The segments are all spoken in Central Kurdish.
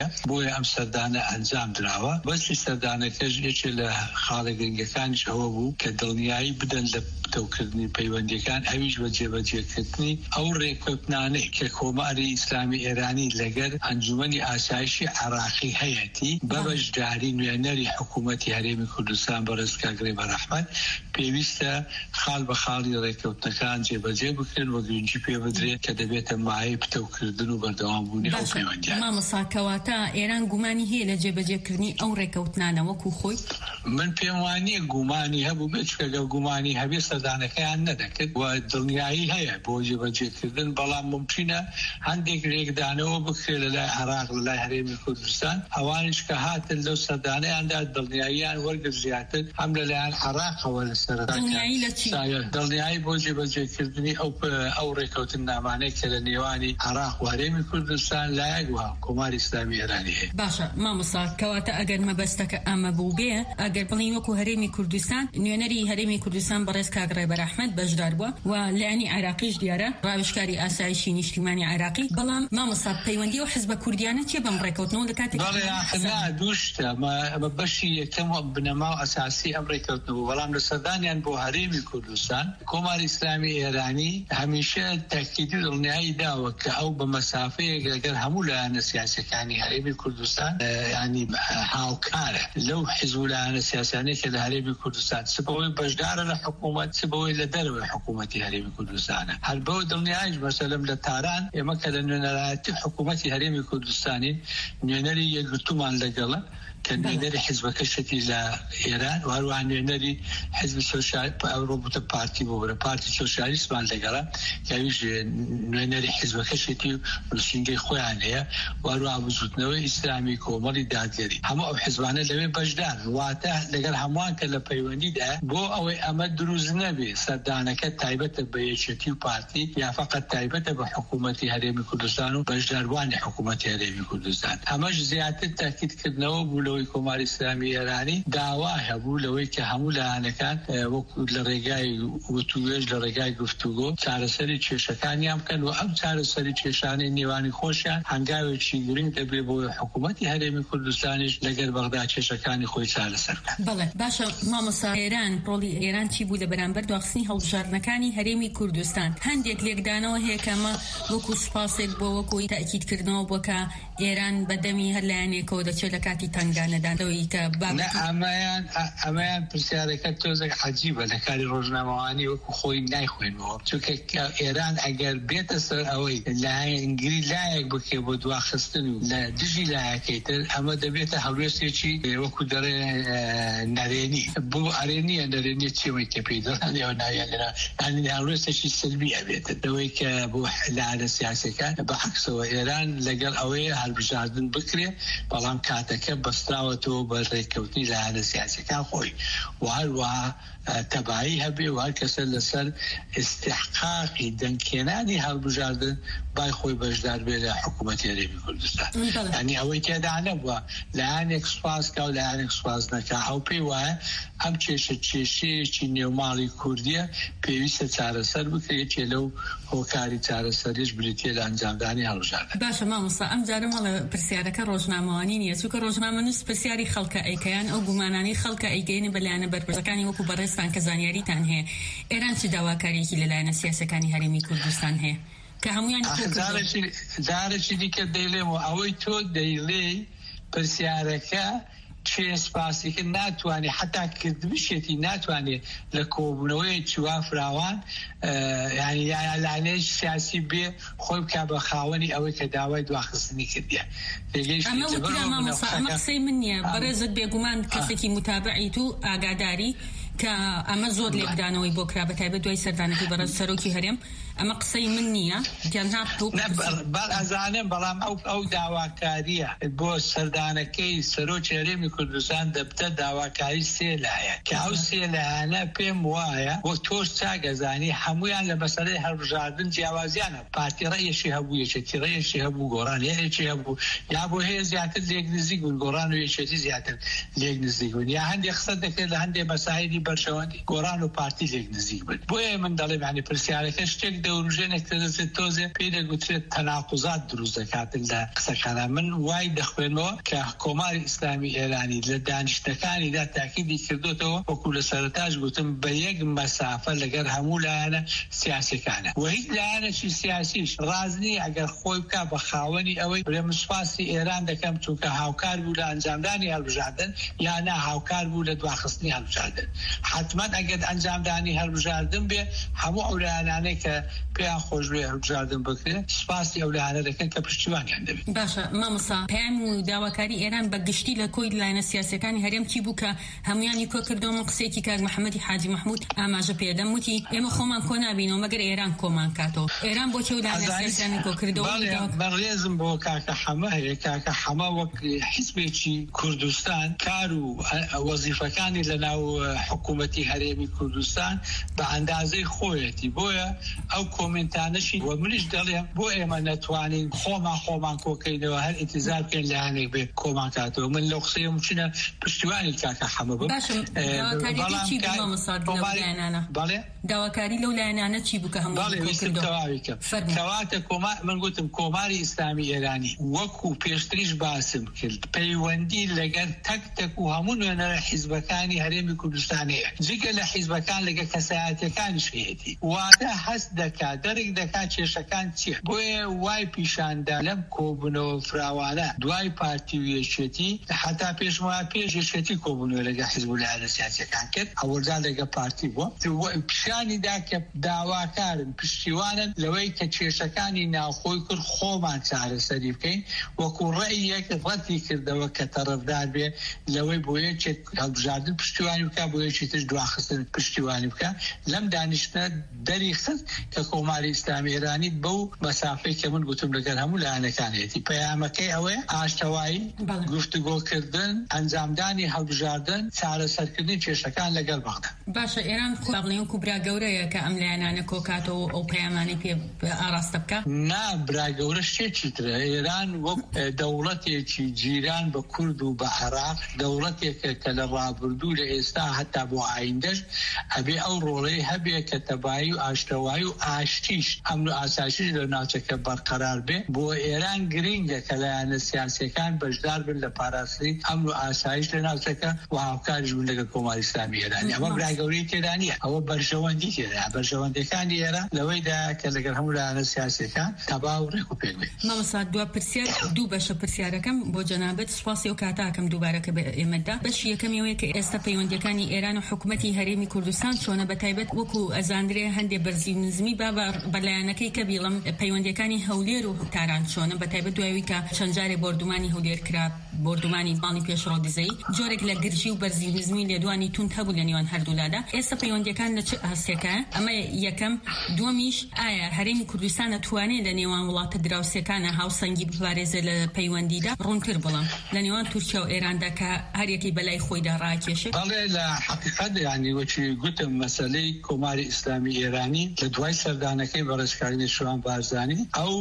بۆیە ئەم سەردانە ئەنجام دراوە. بەسی سەردانەکەش یەکێ لە خاڵە گرنگەکانیش ئەوە بوو کە دڵنیایی بدەن لە پتەوکردنی پەیوەندیەکان، ئەویش بە جێبەجێکردنی ئەو ڕێکەوتنانەی کە کۆماری ئیسلامی ئێرانی لەگەر ئەنجومەنی ئاسایشی عێراقی هەیەتی بە بەشداری نوێنەری حکوومەتی هەرێمی کوردستان بەڕێز کاک ڕێبەرئەحمەد پێویستە خاڵ بە خاڵی ڕێکەوتنەکان جێبەجێ بکرێن و گرنگی پێ بدرێت کە دەبێتە مایەی پتەوکردن و بەردەوامبوونی ئەو پەیوەندیان. مامۆستا کەواتە ئێران گومانی هەیە لە جێبەجێکردنی ئەو ڕێکەوتنانە وەکو خۆی؟ من پێم وانییە گومانی هەبوو بێت کەگەڵ گومانی هەبێ سەردانەکەیان نەدەکرد و دڵنیایی هەیە بۆ جێبەجێکردن، بەڵام ممکنە هەندێک ڕێکدانەوە بکرێت لە لای عێراق لە لای هەرێمی کوردستان، ئەوانش کە هاتن لەو سەردانەیاندا دڵنیاییان وەرگرت زیاتر هەم لەلایەن عێراقەوە لە دڵنیایی بۆ جێبەجێکردنی ئەو ڕێکەوتن نامانەی کە لە نێوانی عێراق و هەرێمی کوردستان لایەک وە کۆماری ئیسلامی ئێرانی هەیە. باشە مامۆستا کەواتە ئەگەر مەبەستەکە ئەمە بوو بێ، ئەگەر بڵین وەکو هەرێمی کوردستان، نوێنەری هەرێمی کوردستان بەڕێز کاک ڕێبەرئەحمەد بەشدار بووە و لایەنی عێراقیش دیارە ڕاوێژکاری ئاسایشی نیشتیمانی عێراقی. بەڵام مامۆستا پەیوەندی و حزبە کوردیانە چێ بەم ڕێکەوتنەوە لە کاتێک دووشتە بەشی یەکەم بنەما و ئەساسی ئەم ڕێکەوتنەوە، بەڵام لە سەردانیان بۆ هەرێمی کوردستان کۆماری ئیسلامی ئێرانی هەمیشە تاکیدی دڵنیایی داوە کە ئەو بە مەسافەیەک لەگەر هەموو لایەنە سیاسەکانی هەرێمی کوردستان ینی هاوکارە لەو حزب و لایەنە سیاسانەی کە لە هەرێمی کوردستان سبەوەی بەشدارە لە حکوومەت، سبەوەی لە دەرەوەی حکوومەتی هەرێمی کوردستانە. هەر بەو دڵنیاییش مەسەلەم لە تاران ئێمە کە لە نوێنەرایەتی حکوومەتی هەرێمی کوردستانی نوێنەری یەکگرتومان لەگەڵە کە نوێنەری حیزبەکەشێتی لە ئێران و هەروەها نوێنەری حیزبی ڕۆبوتە پارتی بۆبرە پارتی سۆشیالیستمان لەگەڵە کەویش نوێنەری حیزبەکەشێتی و نووسینگەی خۆیان هەیە و هەروەها بزوتنەوەی ئیسلامی کۆمەڵی دادگەری. هەموو ئەو حیزبانە لەوێ بەشدار، واتە لەگەر هەمووان کە لە پەیوەندیدا بۆ ئەوەی ئەمە دروست نەبێ سەردانەکە تایبەتە بە یەکێتی و پارتی یا فقط تایبەتە بە حکوومەتی هەرێمی کوردستان و بەشداروانی حکوومەتی هەرێمی کوردستان. ئەمەش زیاتر تاکیدکردنەوە بوو لەوەی کۆماری ئیسلامی ئێرانی داوا هەبوو لەوەی کە هەموو لایەنەکان وەکو لە ڕێگای وتوێژ لە ڕێگای گفتوگۆ چارەسەری کێشەکانیان بکەن و ئەم چارەسەری کێشانەی نێوانی خۆشیان هەنگاوێکی گرنگ دەبێت بۆ حکوومەتی هەرێمی کوردستانیش لەگەر بەغدا کێشەکانی خۆی چارەسەر بکات. بەڵێ باشە مامۆستا، ڕۆڵی ئێران چی بوو لە بەرامبەر دواخستنی هەڵبژاردنەکانی هەرێمی کوردستان؟ هەندێک لێکدانەوە هەیە کە ئەمە وەکو سوپاسێک بۆ وەکوی تاکیدکردنەوە بووە کە ئێران بەدەمی هەر لایەنێکەوە دەچێت لە کاتی تەنگانەدانەوەی کە ئەمەیان پرسیارەکە تۆزێک عەجیبە لە کاری ڕۆژنامەوانی وەکو خۆی نایخوێنەوە، چونکە ئێران ئەگەر بێتە سەر ئەوەی لایەنگری لایەک بکێ بۆ دواخستن و لە دژی لایەکەی تر ئەمە دەبێتە هەڵوێستێکی وەکو دەڕێ نەرێنی بۆ ئەرێنیە نەرێنی چێوەی کە پێی دەڵێن ئێوە ناویانێرا هەڵوێستێکی سلبی ئەبێتە دەوەی کە بۆ لایەنە سیاسەکان بەعەکسەوە ئێران لەگەڵ ئەوەیە هەڵبژاردن بکرێ، بەڵام کاتەکە بەستراوەتەوە بە ڕێککەوتنی لایەنە سیاسەکان خۆی و هەروەها تەبایی هەبێ و هەر کەسە لەسەر استحقاقی دەنگکێنانی هەڵبژاردن بای خۆی بەشدار بێ لە حکوومەتی هەرێمی کوردستان. ینی ئەوەی تێدا نەبووە لایەنێک سوپاسکە و لایەنێک سوپاس نەکا. ئەو پێی وایە ئەم کێشەیەکی نێوماڵی کوردیە پێویستە چارەسەر بکرێتێ لەو هۆکاری چارەسەریش بریتە لە ئەنجامدانی هەڵبژاردن. باشە مامۆستا، ئەم جارە مەڵە پرسیارەکە ڕۆژنامەوانی نییە، چونکە ڕۆژنامەنووس پرسیاری خەڵکە ئەیکەیان ئەو گومانانی خەڵکە ئەیگەینە بە لایەنە بەرپرسەکانی وەکو بەڕێزتان کە زانیاریتان هەیە. ئێران چ داواکاریەکی لە لایەنە سیاسەکانی هەرێمی کوردستان هەیە کە هەمویان جارێکی دیکە دەیڵێمەوە ئەوەی تۆ دەیڵێ پرسیارەکە چێ سپاسیکە ناتوانێت حتا کردبشێتی ناتوانێت لە کۆبوونەوەی چوا فراوان ینی لایەنەی سیاسی بێ خۆی بکا بە خاوەنی ئەوەی کە داوای دواخستنی کردیە. ئەمە قسەی من نییە، بەڕێزت بێگومان کەسێکی متابعی تو ئاگاداری کە ئەمە زۆر لێکدانەوەی بۆ کرا بەتایبەت دوای سەردانەکەی بەڕێز سەرۆکی هەرێم. ئەمە قسەی من نییە، ئەزانم، بەڵام ئەو داواکاریە بۆ سەردانەکەی سەرۆکی هەرێمی کوردستان دەبتە داواکاری سێ لایە کە ئەو سێ لایەنە پێم وایە وەک تۆش چاگەزانی هەمویان لە مەسەلەی هەڵبژاردن جیاوازیانە. پارتی ڕێیەشی هەبوو، یەکێتی ڕێیەشی هەبوو، گۆڕان یەکێکی هەبوو، یا بۆ هەیە زیاتر لێک نزیک بوون، گۆڕان و یەکێتی زیاتر لێک نزیک بوون، یا هەندێک قسە دەکرد لە هەندێک مەسایلی بەرژەوەندی گۆڕان و پارتی لێک نزیک بن. بۆیە من دەڵێم یعنی پرسیارەکە شتێک دەوروژێنێک دەدەچێت تۆزێ پێی دەگوترێت تەناقوزات دروست دەکات لە قسەکانە. من وای دەخوێنەوە کە کۆماری ئیسلامی ئێرانی لە دانیشتەکانیدا تاکیدی کردوتەوە وەکو لە سەرەتاش گوتم بە یەک مەسافە لەگەر هەموو لایەنە سیاسیەکانە و هیچ لایەنێکی سیاسیش ڕازنی ئەگەر خۆی بکات بە خاوەنی ئەوەی برێمە سوپاسی ئێران دەکەم چونکە هاوکار بوو لە ئەنجامدانی هەڵبژاردن یان هاوکار بوو لە دواخستنی هەڵبژاردن. حتما ئەگەر ئەنجامدانی هەڵبژاردن بێ هەموو ئەو لایەنانەی کە پێیان خۆش بێ هەڵبژاردن بکرێت سوپاسی ئەو لایەنە دەکەن کە پشتیوانیان دەبێت. باشە مامۆستا پەیام و داواکاری ئێران بە گشتی لە کۆی لایەنە سیاسیەکانی هەرێم چی بوو کە هەمویانی کۆ کردەوە قسێکی کاک محەممەدی حاجی محمود ئاماژە پێدەم وتی ئێمە خۆمان کۆ نابینەوە مەگەر ئێران کۆمان کاتەوە. ئێران بۆچی و لایەنە سیاسیەکانی کۆ کردەوە؟ بەڕێزم بۆ کاکە حەمە هەیە. کاکە حەمە وەک حیزبێکی کوردستان کار و وەزیفەکانی لەناو حکوومەتی هەرێمی کوردستان بە ئەندازەی خۆیەتی. بۆیە ئەو کۆمنتانەشی و منیش دەڵێم بۆ ئێمە نەتوانین خۆمان کۆکەینەوە هەر ئینتیزار بکەین لایەنێک بێ کۆمان کاتەوە. من لەو قسەیە چونە پشتیوانی کاکە حەمە بم. داواکاری لەو لایەنانە چی بوو کە کەواتە من گوتم کۆماری ئیسلامی ئێرانی وەکو پێشتریش باسم کرد پەیوەندی لەگەر تەک و هەموو نوێنەرە حیزبەکانی هەرێمی کوردستانەیە جگە لە حیزبەکان لەگە کەسایەتیەکانیش هەیەتی واتە هەست دەکات دەرێک دەکات کێشەکان چیە. بۆیە وای پیشاندا لەم کۆبوونەوە فراوانە دوای پارتی و یەکێتی حتا پێشمەوە پێش یەکێتی کۆبوونەوە لەگە حیزب و لایەنە سیاسیەکان کرد ئەوەرجا لەگە پارتی بووە پیشانیدا کە داواکارن پشتیوانن لەوەی کە کێشەکانی ناوخۆی کرد خۆمان چارەسەری بکەین وەکو ڕێیەک ڕەتی کردەوە کە تەرەفدار بێ لەوەی بۆ یەکێک هەڵبژاردن پشتیوانی بکە بۆ یەکی تر دواخستن پشتیوانی بکە. لەم دانیشتە دەری خست کە کۆماری ئیسلامی ئێرانی بەو مەسافەی کە من گوتم لەگەر هەموو لایەنەکانێتی پەیامەکەی ئەوەیە ئاشتەوایی گفتوگۆکردن ئەنجامدانی هەڵبژاردن چارەسەرکردنی کێشەکان لەگەڵ بەغدا. باشە ئێران خۆڵێن و برا گەورەیە کە ئەم لایەنانە کۆکاتەوە ئەو پەیامانی پێ ئاراستە بکە؟ نا برا گەورە شتێکی ترە. ئێران وەک دەوڵەتێکی جیران بە کورد و بە عێراق دەوڵەتێکە کە لە ڕابردوو لە ئێستا هەتا بۆ ئایندەش ئەبێ ئەو ڕۆڵەی هەبێ کە تەبایی و ئاشتەوایی و ئاشتیش ئەمن و ئاسایشیش لە ناوچەکە بەرقەرار بێ. بۆ ئێران گرینگە کە لایەنە سیاسیەکان بەشدار بن لە پاراستنی ئەمن و ئاسایش لە ناوچەکە و هاوکاریش بن لەگەڵ کۆماری ئیسلامی ئێرانی. ئەمە برا گەورەی تێدا نییە. ئەوە بەرژەوەندی تێدا بەرژەوەندەکانی ئێران لەوەیدا کە لەگەڵ هەموو لایەنە سیاسیەکان تەبا و ڕێک و پێک بێت. مامۆستا دوا پرسیار دوو بەشە پرسیارەکەم بۆ جەنابەت سوپاسی و کاتاکەم دووبارەکە بە ئێمەدا. بەشی یەکەمیەوەی کە ئێستا پەیوەندیەکانی ئێران و حکوومەتی هەرێمی کوردستان چۆنە بەتایبەت وەکو ئەزاندرێ هەندێک بەرزی نزمی بەلایەنەکەی کە بیڵم پەیوەندیەکانی هەولێر و تاران چۆنە بەتایبەت دوایەوەی کە چەند جارێ بۆردومانی هەولێر کرا بۆردومانی باڵی پێشڕۆ دزەی جۆرێک لە گرژی و بەرزی نزمی لێدوانی تونند هەبوو لە نێوان هەردوولادا. ئێستا پەیوەندیەکان لە چ ئاسێکە؟ ئەمە یەکەم. دووەمیش ئایا هەرێمی کوردستان دەتوانێت لە نێوان وڵاتە دراوسەکانە هاوسەنگی بپارێزێت لە پەیوەندیدا ڕوونتر بڵم لە نێوان تورکیا و ئێراندا کە هەریەکەی بەلای خۆیدا ڕاکێشێت؟ بەڵێ لە حقیقەت یعنی وەچی گوتم مەسەلەی کۆماری ئیسلامی ئێرانی لە دوای سەردانەکەی بەڕێزکردنی شوان بارزانی ئەو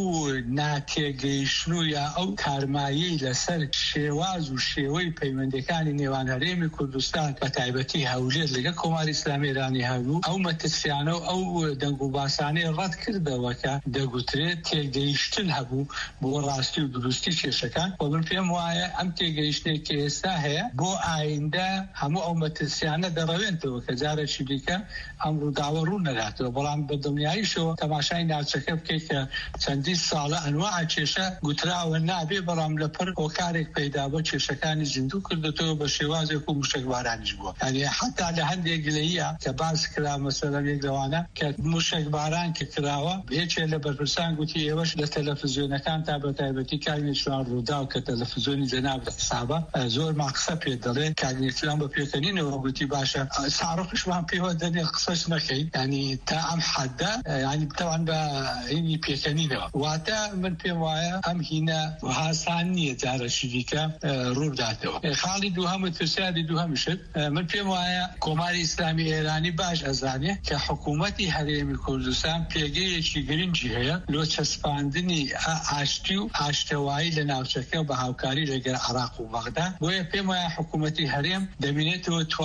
ناتێگەیشتن و یا ئەو کارمایەی لەسەر شێواز و شێوەی پەیوەندیەکانی نێوان هەرێمی کوردستان بە تایبەتی هەولێر لەگەڵ کۆماری ئیسلامی ئێرانی هەبوو ئەو مەترسیانە و ئەو دەنگ و باسانەی ڕەت کردەوە کە دەگوترێت تێگەیشتن هەبوو بۆ ڕاستی و دروستی کێشەکان. و من پێم وایە ئەم تێگەیشتنێک کە ئێستا هەیە بۆ ئایندە هەموو ئەو مەترسیانە دەڕەوێنەوە کە جارێکی دیکە ئەم ڕووداوە ڕوو نەداتەوە. بەڵام بە دڵنیاییشەوە تەماشای ناوچەکە بکەیت کە چەندی ساڵە ئەنواع کێشە گوتراوە نابێ بەڵام لەپڕ هۆکارێک پەیدا بۆ کێشەکانی زیندوو کردێتەوە بە شێوازێک و موشکبارانیش بووە. یعنی حتا لە هەندێک گلەیە کە باس کرا مەسەلەن یەک لەوانە کە موشکباران کە کراوە هیچێ لە بەرپرسان گوتی ئێوەش لە تەلەڤیزیۆنەکان تا بە تایبەتی کاگنێتیوان ڕوودا و کە تەلەڤیزیۆنی جەناب حسابە زۆر ماقسە پێ دەڵێن کاگنێتیوان بە پێکەنینەوە گوتی باشە ساڕۆکشمان پێوە دەنێ قسەش نەکەین ینی تا ئەم حەدە ینی بتەوان بە هینی پێکەنینەوە. واتە من پێم وایە ئەم هینە هاسان نییە جارەشی دیکە ڕووداتەوە. خاڵی دووهەمت پرسیاری دووهەمیشت من پێم وایە کۆماری ئیسلامی ئێرانی باش ئەزانێ کە حکوومەتی هەرێمی کوردستان پێگەیەکی گرنگی هەیە لۆ چەسپاندنی ئاشتی و ئاشتەوایی لە ناوچەکە بە هاوکاری لەگەڵ عێراق و بەغدا. بۆیە پێم وایە حکوومەتی هەرێم دەبینێتەوە توانایی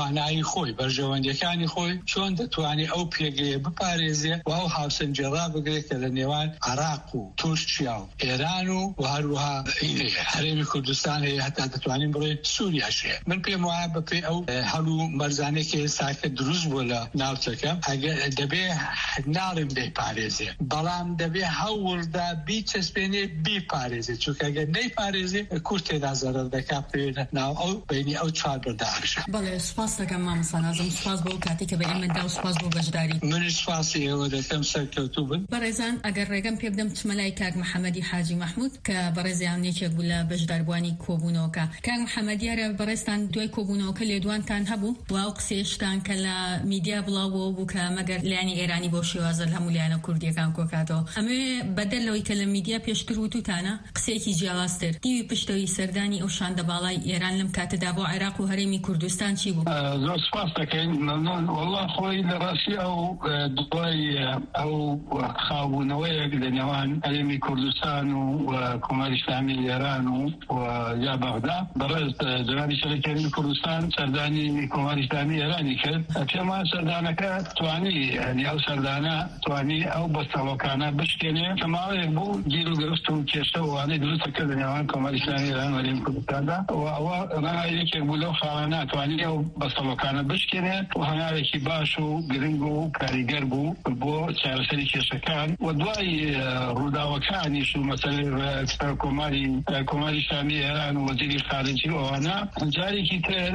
خۆی بەرژەوەندەکانی خۆی چۆن دەتوانێت ئەو پێگەیە بپارێزێ و ئەو هاوسەنجێڕا بگرێت کە لە نێوان عێراق و تورکیا و ئێران و هەروەها هەرێمی کوردستان هەیە هەتا دەتوانین بڕێ سووریاش هەیە. من پێم وایە بەپێی ئەو هەڵو مەرزانێکی ئێستاکە دروست بووە لە ناوچەکە ئەگەر دەبێ ناڵێم بێپارێزێ بەڵام دەبێ هەوڵدا بیچەسپێنێ بیپارێزێ چونکە ئەگەر نەیپارێزێ کورد تێدا زەرەر دەکات پێوێنە ناو ئەو بینی ئەو چوار بەردەهاتە. بەڵێ سوپاس دەکەم مامۆستا نازم، سوپاس بۆ کاتی کە بە ئێمەدا و سوپاس بۆ بەشداری. منیش سوپاسی ئێوە دەکەم سەرکەوتوو بن. بەڕێزان ئەگەر ڕێگەم پێ بدەم چمەلای کاک محەممەدی حاجی مەحموود کە بەڕێزیانێکێک بوو لە بەشداربوانی کۆبوونەوەکە. کاک محەممەدیارە بەڕێستان دوای کۆبوونەوەکە لێدوانتان هەبوو و ئەو قسێشتان کە لە میدیا بڵاوەوە بوو کە مەگەر لایانی ئێرانی بۆ شێوازە هەموو لایەنە کوردیەکان کۆکاتەوە. ئەمێ بەدەلەوەی کە لە میدیا پێشتر وتوتانە قسێکی جیاوازتر دیوی پشتەوەی سەردانی ئەو شاندەباڵای ئێران لەم کاتەدا بۆ عێراق و هەرێمی کوردستان چی بوو؟ زۆر سپاس دەکەین. والله خۆی لە ڕاستی ئەو دوای ئەو خاوبوونەوەیەک لە نێوان هەرێمی کوردستان و کۆماری ئیسلامی ئێران و یا بەغدا بەڕێز جەنابی سەرۆکایەتی کوردستان سەردانی کۆماری ئیسلامی ئێرانی کرد. پێما سەردانەکە توانی ئەو سەردانە توانی ئەو بەستەڵۆکانە بشکێنێ کە ماوەیەک بوو گیر و گرفت و کێشە و وانەی دروستە کرد لە نێوان کۆماری ئیسلامی ئێران و هەرێمی کوردستاندا و ئەوە ڕێگایەکێک بوو لەو خاوەنە توانی ئەو بەستەڵۆکانە بشکێنێ و هەنارێکی باش و گرنگ و کاریگەر بوو بۆ چارەسەری کێشەکان و دوای ڕووداوەکانیش و مەسەلەی کۆماری ئیسلامی ئێران و وەزیری خارجی ئەوانە جارێکی تر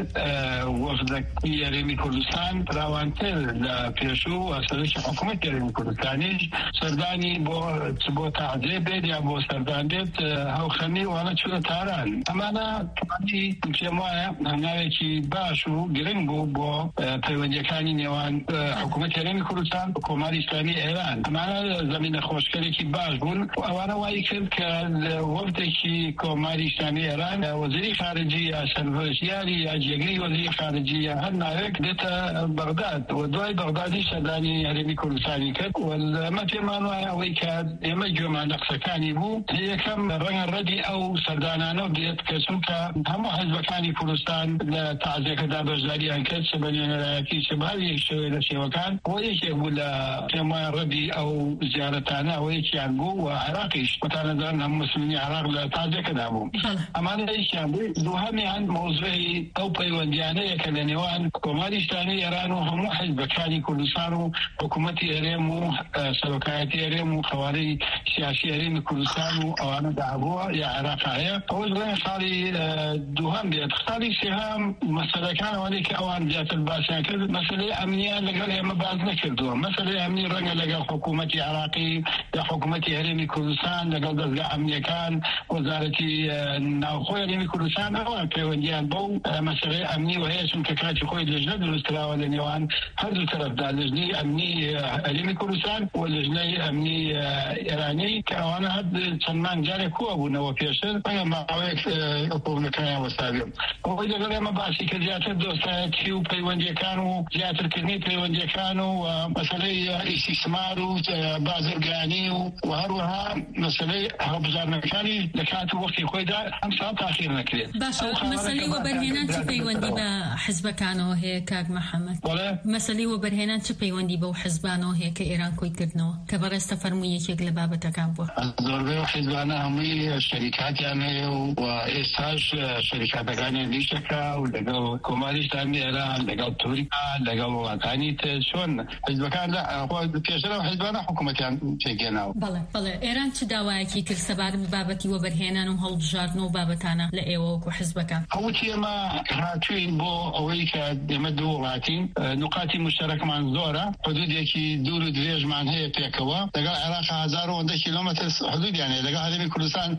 وەفدەکی هەرێمی کوردستان فراوانتر لە پێشوو و سەرۆکی حکوومەتی هەرێمی کوردستانیش سەردانی بۆ تعزیە بێت یا بۆ سەردان بێت هەوخەمی وانە چونە تاران. ئەمانە توانی پێم وایە هەنارێکی باش و گرنگ بوو بۆ پەیوەندیەکانی نێوان حکوومەتی هەرێمی کوردستان و کۆماری ئیسلامی ئێران. ئەمانە زەمینە خۆشکەرێکی باش بوون و ئەوانە وای کرد کە وەفدێکی کۆماری ئیسلامی ئێران وەزیری خارجی یا سەرڤەرشتیاری یا جێگەی وەزیری خارجی یا هەر ناوێک دێتە بەغداد و دوای بەغدادی سەردانی هەرێمی کوردستانی کرد و ئەمە پێمان وایە ئەوەی کە ئێمە گوێمان لە قسەکانی بوو یەکەم ڕەنگە ڕەدی ئەو سەردانانە بێت کە چونکە هەموو حیزبەکانی کوردستان لە تعزیەکەدا بەشداریان کرد چ بە نوێنەرایەتی چ بە هەر یەک شێوەیە لە شێوەکان بۆ یەکێک بوو لە پێم وایە ڕەدی ئەو زیارەتانە ئەوە یەکیان بوو و عێراقیش متانەدان هەموو مسلمانی عێراق لە تعزیەکەدا بوو. ئەمانە یەکیان بوو. دووهەمیان مۆزوعی ئەو پەیوەندیانەیە کە لە نێوان کۆماری ئیسلامی ئێران و هەموو حیزبەکانی کوردستان و حکوومەتی هەرێم و سەرۆکایەتی هەرێم و خوارەی سیاسی هەرێمی کوردستان و ئەوانە دابووە یا عێراق هەیە. ئەوەش ڕێن ساڵی دووهەم بێت. ساڵی سێهەم مەسەلەکان ئەوانەی کە ئەوان زیاتر باسییان کرد مەسەلەی ئەمنیان لەگەڵ ئێمە باز نەکردووە. مەسەلەی ئەمنی ڕەنگە لەگەڵ حکوومەتی عێراقی یا حکوومەتی هەرێمی کوردستان لەگەڵ دەستگا ئەمنیەکان وەزارەتی ناوخۆی هەرێمی کوردستان ئەوان پەیوەندیان بەو مەسەلەی ئەمنی و هەیە چونکە کاتی خۆی لێژنە دروستکراوە لە نێوان هەردوو تەرەفدا لەژنەی ئەمنی هەرێمی کوردستان و لەژنەی ئەمنی ئێرانی کە ئەوانە هەر چەندمان جارێک کووە بوونەوە پێشتر بەڵام ماوەیەک کۆبوونەکانیان وەستاوێت. ئەوەی لەگەڵ ئێمە باسی کە زیاتر دۆستایەتی و پەیوەندیەکان و زیاترکردنی پەیوەندیەکان و مەسەلەی ئیسیسمار و بازرگانی و هەروەها مەسەلەی هەڵبژاردنەکانی لە کات و وەختی خۆیدا ئەم ساڵ تاخیر نەکرێت. باشە مەسەلەی وەبەرهێنان چ پەیوەندی بە حیزبەکانەوە هەیە کاک محەممەد؟ مەسەلەی وەبەرهێنان چ پەیوەندی بەو حیزبانەوە هەیە کە ئێران کۆی کردنەوە کە بەڕێستە فەرمووی یەکێک لە بابەتەکان بووە؟ زۆربەی حیزبانە هەمووی شەریکاتیان هەیە و ئێستاش شەریکاتەکانی لیشەکە و لەگەڵ کۆماری ئیسلامی ئێران لەگەڵ تورکیا لەگەڵ وڵاتانی تر چۆن حیزبەکان پێشتر ئەو حیزبانە حکوومەتیان پێگەێناوە. بەڵێ ئێران چ داوایەکی کرد سەبارەت بە بابەتی وەبەرهێنان و هەڵبژاردن و بابەتانە لە ئێوە وەکو حیزبەکان؟ هەوتی ئێمە هاتووین بۆ ئەوەی کە ئێمە دوو وڵاتین نقاتی مشتەرەکمان زۆرە حدودێکی دوور و درێژمان هەیە پێکەوە لەگەڵ عێراق 1000 کیلۆمەتر حدودیان هەیە لەگەڵ هەرێمی کوردستان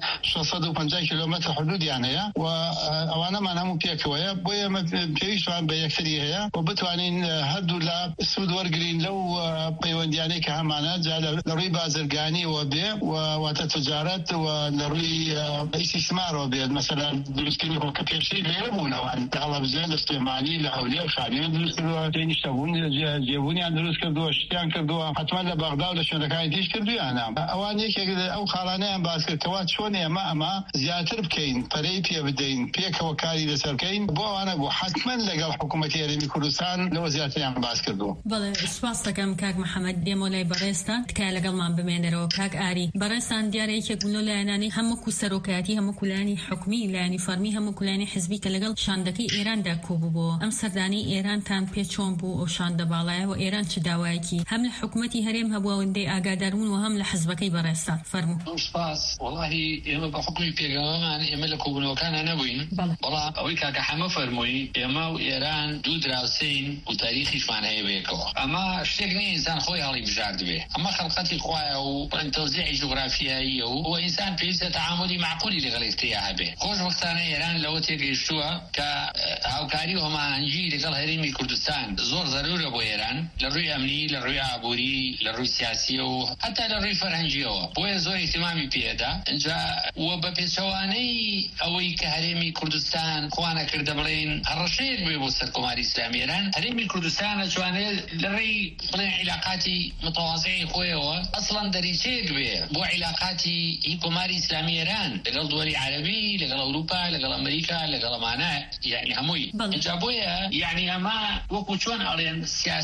650 کیلۆمەتر حدودیان هەیە و ئەوانەمان هەموو پێکەوەیە بۆ ئێمە پێویستمان بە یەکتری هەیە و بتوانین هەردوو لە سوود وەرگرین لەو پەیوەندیانەی کە هەمانە جا لە ڕووی بازرگانی و بێ و واتە تجارەت و لە ڕووی ئیسیسمارەوە بێت مەسەلا دروستکردنی ڕۆکە پێشەی لێرە بوونەوە داڵەبزێن لە سلێمانی لە هەولێر خانیان دروست کردووە نیشتەبوون جێبوونیان دروست کردووە شتیان کردووە حتما لە بەغدا و لە شوێنەکانی دیش کردویانە ئەوان یەکێک ئەو خاڵانەیان باس کردەوە چۆن ئێمە ئەمە زیاتر بکەین پەرەی پێ بدەین بکەین پێکەوە کاری لەسەر بکەین بۆ ئەوانە بۆ حتمما لەگەڵ حکوومەتی هەرێمی کوردستان لەوە زیاتریان باس کردو. بەڵێ سپاس دەکەم کاک محەممەد دێمۆلای بەڕێستان تکای لەگەڵمان بمێنەرەوە. کاک ئاری بەڕێستان دیارە یەکێک بوون لە لایەنانی هەموو سەرۆکایەتی هەموو کولانی حکومی لایەنی فەرمی هەموو کولانی حزبی کە لەگەڵ شاندەکەی ئێراندا کۆبووبەوە. ئەم سەردانی ئێرانتان پێ چۆن بوو ئەو شاندە باڵایەوە ئێران چ داوایەکی هەم لە حکوومەتی هەرێم هەبووەوەندەی ئاگاداربوون و هەم لە حزبەکەی بەڕێستان فەرموو. سپاس وڵاهی ئێمە بە حکومی پێگەوەمان ئێمە لە کۆبوونەوەکانە نەبووین بەڵام ئەوەی کاکە حەمە فەرمووی ئێمە و ئێران دوو دراوسین و تاریخیشمان هەیە بەیەکەوە. ئەمە شتێک نیە ئینسان خۆی هەڵی بژاردبێ ئەمە خەڵقەتی خوایە و تەوزیعی جوغرافیاییە و ئینسان پێویستە تەعاملی معقولی لەگەڵ یەکتریا هەبێ. خۆشبەختانە ئێران لەوە تێگەیشتووە کە هاوکاری و هەماهەنگی لەگەڵ هەرێمی کوردستان زۆر ضرورە بۆ ئێران لە ڕووی ئەمنی لە ڕووی ئابووری لە ڕووی سیاسی و هەتا لە ڕووی فەرهەنگیەوە بۆیە زۆر احتیمامی پێدا اینجا و بە پێچەوانەی ئەوەی کە هەرێمی کوردستان خوانە کردە بڵێن هەڕەشەیەک بێ بۆ سەر کۆماری ئیسلامی ئێران هەرێمی کوردستان ئەتوانێت لە ڕێی بڵێن عیلاقاتی متواضعی خۆیەوە ئەسڵەن دەریچەیەک بێ بۆ عیلاقاتی کۆماری ئیسلامی ئێران لەگەڵ دووەری عەرەبی لەگەڵ ئەوروپا لەگەڵ ئەمریکا لەگەڵ ئەمانە یعنی هەمووی اینجا بۆیە یعنی ئەمە وەکو چۆن ئەڵێن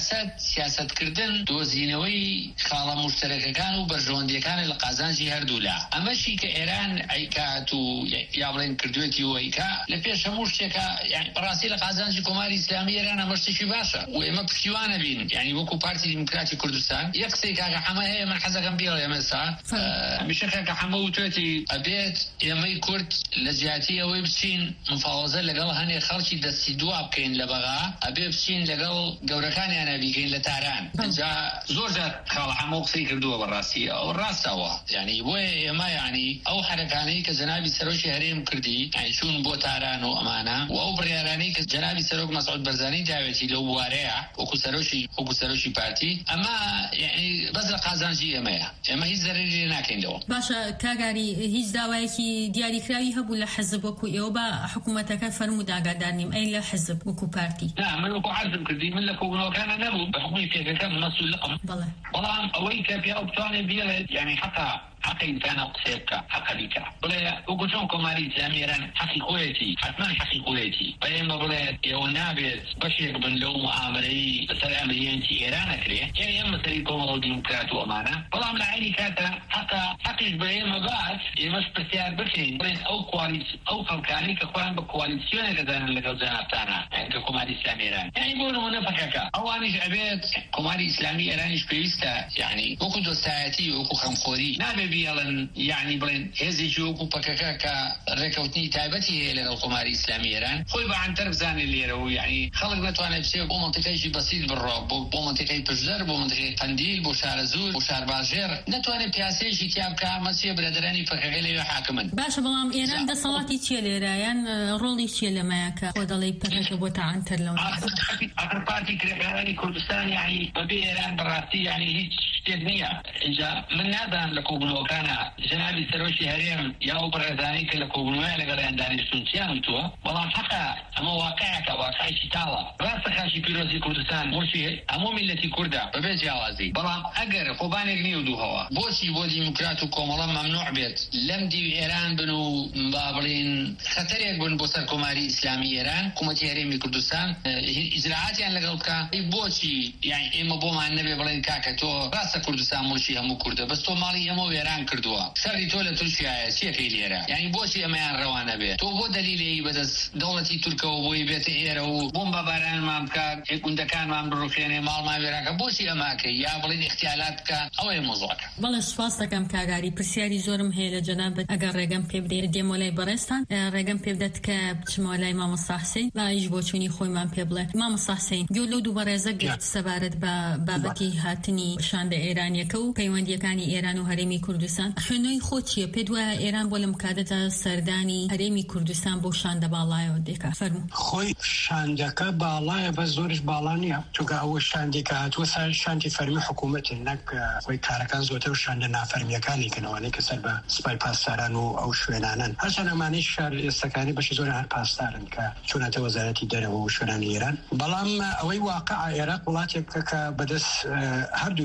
سیاسەتکردن دۆزینەوەی خاڵە مشتەرەکەکان و بەرژەوەندیەکان لە قازانجی هەردوولا ئەمەشی کە ئێران ئەیکات و یا بڵێن کردوێتی و ئەیکا لە پێش هەموو شتێکە یعنی بەڕاستی لە قازانجی کۆماری ئیسلامی ئێران ئەمە شتێکی باشە و ئێمە پشتیوانە بین یعنی وەکو پارتی دیموکراتی کوردستان یەک قسەی کاکە حەمە هەیە من حەزەکەم بێڵێ ئێمەسا هەمیشە کاکە حەمە وتوێتی ئەبێت ئێمەی کورد لە جیاتی ئەوەی بچین مفاوەزە لەگەڵ هەنێ خەڵکی دەستی دوا بکەین لە بەغا ئەبێ بچین لەگەڵ گەورەکانیانە بیکەین لە تاران. اینجا زۆر جار خاڵ حەمە قسەی کردووە بەڕاستی ئەو ڕاستەوە یعنی بۆیە ئێمە یعنی ئەو حرەکانەی کە جەنابی سەرۆکی هەرێم کردی یعنی چوون بۆ تاران و ئەمانە و ئەو بڕیارانەی کە جەنابی سەرۆک مەسعود بەرزانی داوێتی لەو بوارەیە وەکو سەرۆکی پارتی ئەمە یعنی بەس لە قازانجی ئێمەیە ئێمە هیچ زەرری لێ ناکەینەوە. باشە کاگاری هیچ داوایەکی دیاریکراوی هەبوو لە حزب وەکو ئێوە بە حکوومەتەکە فەرموود ئاگادار نیم ئەی لە حزب وەکو پارتی؟ من وەکو عەرزم کردی من لە کۆبوونەوەکانە نەبوو بە حکومی پێکەکەم مەسئول لەقم بەڵام ئەوەی کە پیا بتوانێت بێڵێت یعنی حق إنسان قصيبك حق بك بلا وقولون كماري زميرا حقيقيتي حتما حقيقيتي بينما بلا يونابت بشير بن لو معاملي بسر عملياتي إيران كريه يعني يوم سريكم الديمقراط وأمانة بلا من عيني كاتا حقيق بينما بعد يمس بسيار بكين بين أو كواليس أو خلقاني كقران بكواليسيون كذا اللي جوزنا بتاعنا يعني كماري إسلامي يعني يقولوا منافقك أو أنا شعبيت كماري إسلامي إيرانيش بيستا يعني وكو دوستاتي وكو خمخوري نابي بيالن يعني بلين هزي جوكو بكاكا ركوتني تايبتي هي للقماري إسلامي إيران خوي بعن ترف زاني اللي رو يعني خلق نتوانا بسيب بو منطقة شي بسيط بالراب بو منطقة بجدر بو منطقة قنديل بو شار زور بو شار باجر نتوانا بياسي شي تياب كامسي برادراني بكاكا ليو حاكما باش بلام إيران دا صلاتي تيه ليرايان رولي تيه لماياكا ودالي بكاكا بوتا عن ترلون آخر بارتي كريكاراني كردستان يعني ببي إيران براسي يعني هيك تدنيا إنجا من هذا لكوبنو كان جنابي سروشي هريم يا برزاني كلكوبنو لقد عندنا سنتيان تو والله حقا اما واقعك واقعي شتالا راسك شي بيروزي كردستان موشي امو ملتي كردا ببيت جوازي بلام اگر خوبان يغنيو دو هوا بوشي بو ديمقراطو كومالا ممنوع بيت لم دي ايران بنو مبابلين خطر يكون بوسر كوماري اسلامي ايران حكومتي هريمي كردستان اجراءات يعني لقلبك بوشي يعني اما بو ما النبي بلين كاكتو راسك كردستان موشي همو كردا بس تو مالي همو ايران کردووە سەری تۆ لە تورکیایە چیەکەی لێرە یعنی بۆچی ئەمەیان ڕەوانە بێت تۆ بۆ دەلیلی بەدەست دەوڵەتی تورکەوە بۆی بێتە ئێرە و بۆمبە بارانمان بکات گوندەکانمان بڕوخێنێ ماڵمان وێراکە بۆچی ئەماکەی یا بڵێن اختیالات بکە ئەوەیە مۆزوعەکە. بەڵێ سوپاس دەکەم کاگاری پرسیاری زۆرم هەیە لە جەنابەت ئەگەر ڕێگەم پێ بدەیت دێمە لای بەڕێستان ڕێگەم پێ بدەت کە بچمەوە لای مامۆستا حوسێن بایش بۆ چوونی خۆیمان پێ بڵێ مامۆستا حوسێن گوێ لەو دوو بەڕێزە گرت سەبارەت بە بابەتی هاتنی شاندە ئێرانیەکە و پەیوەندیەکانی ئێران و هەرێمی کوردستان خوێنەوەی خۆچیە پێ دوایە ئێران بۆ لەم کاتەدا سەردانی هەرێمی کوردستان بۆ شاندە باڵایەوە دێکا فەرموو. خۆی شاندەکە باڵایە بە زۆرش باڵا نییە چونکە ئەوە شاندێکە هاتووە شاندی فەرمی حکوومەتە نەک خۆی کارەکان زۆرتر شاندە نافەرمیەکانی کەنەوەی کە سەر بە سوپای پاسداران و ئەو شوێنانن هەرچەند ئەمانەی شار ئێستەکانی بەشی زۆر هەر پاسدارن کە چوونەتە وەزارەتی دەرەوە و شوێنانی ئێران بەڵام ئەوەی واقع عێراق وڵاتێکە کە بەدەست هەردووی ئەمریکا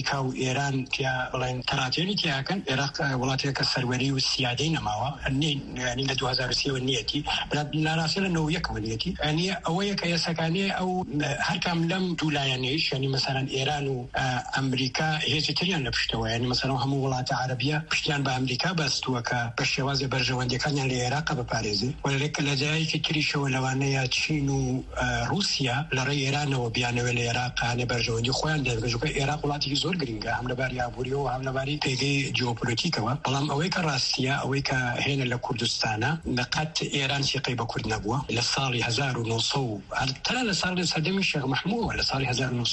امریکا و ایران تیا بلین تراتینی تیا کن عراق ولاتی که سروری و سیادی نماوا یعنی ل 2003 نیتی بلا راسل نو یک ونیتی یعنی اوه که سکانی او هر کام لم دولایانیش یعنی مثلا ایران و امریکا هیچ تریان نپشتوا یعنی مثلا هم ولات عربیه پشتیان با امریکا بس تو که بشواز برجوندی کنن لعراق به پاریزی ولکن لجایی که تری شو لوانه چین و روسیا لرای ایران و بیان ول عراق هنه برجوندی خوان ده جو که عراق ولاتی زور گرینگه هم لباری ابوری و هم لباری پیگی ژئوپلیتیک و بلام اوه که راستیا اوه که هین لکردستان نقط ایران شقی با کرد نبوه لسال 1900 ترى لسال صدام الشيخ محمود ولا صار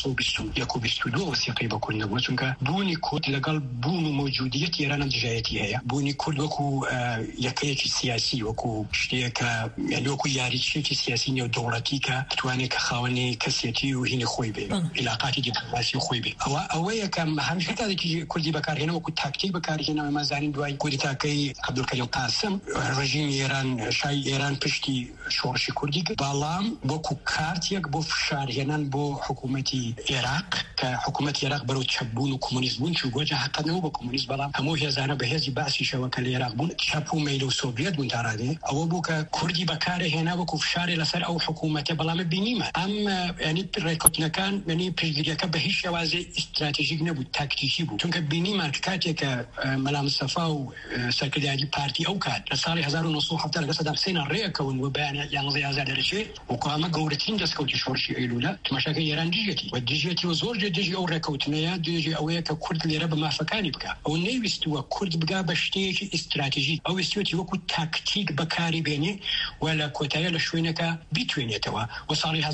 1922 وثيقي بكل نبوه چونکه بونی کرد لقال بونو موجودیت ایران جایتی هيا بونی کرد وكو یکی سیاسی وكو شتيك يعني وكو یاریچی سیاسی نو دولتی که توانی که خوانی کسیتی و هین خوی به علاقاتی دیپلماسی خوی به او یکم همیشه تا که کردی بکارهنه وكو تاکتیک بکارهنه ما زانین دوای کودتا کی عبدالکریم قاسم رژیم ایران شای ایران پشتی شورشی کردی بالام وكو کارت یک بو فشارهنن بو حکومتی عراق که حکومت عراق برو چبون و کمونیسم چو گوجه حق نو با کمونیسم بالام همو هزانه به هزی باسی شوکل عراق بون چپو میلو سوویت بون تراده او بو که کردی بکاره هنا وكو فشار لسر او حکومت بالام بینیمه اما یعنی ریکوتنکان یعنی پیگیری که به هیچ شوازه استراتژیک نبود تاکتیکی بود چون که بینیمه کاتی که ملا مصطفی و سرکردی پارتی او کات لسال 1970 قصد سنه ریکون و بیان یانزی ازاد رشی و قام گورتین دست کوتی شورشی ایلولا تماشا که ایران دیجیتی و دیجیتی و زور دیجی او ریکوتنیا دیجی اوه که کرد لیره به مافکانی بکا او نیوستو کرد بگا بشتی استراتژیک او استوتی وکو تاکتیک بکاری بینی ولا کوتای لشوینه که بیتوینه توا و سال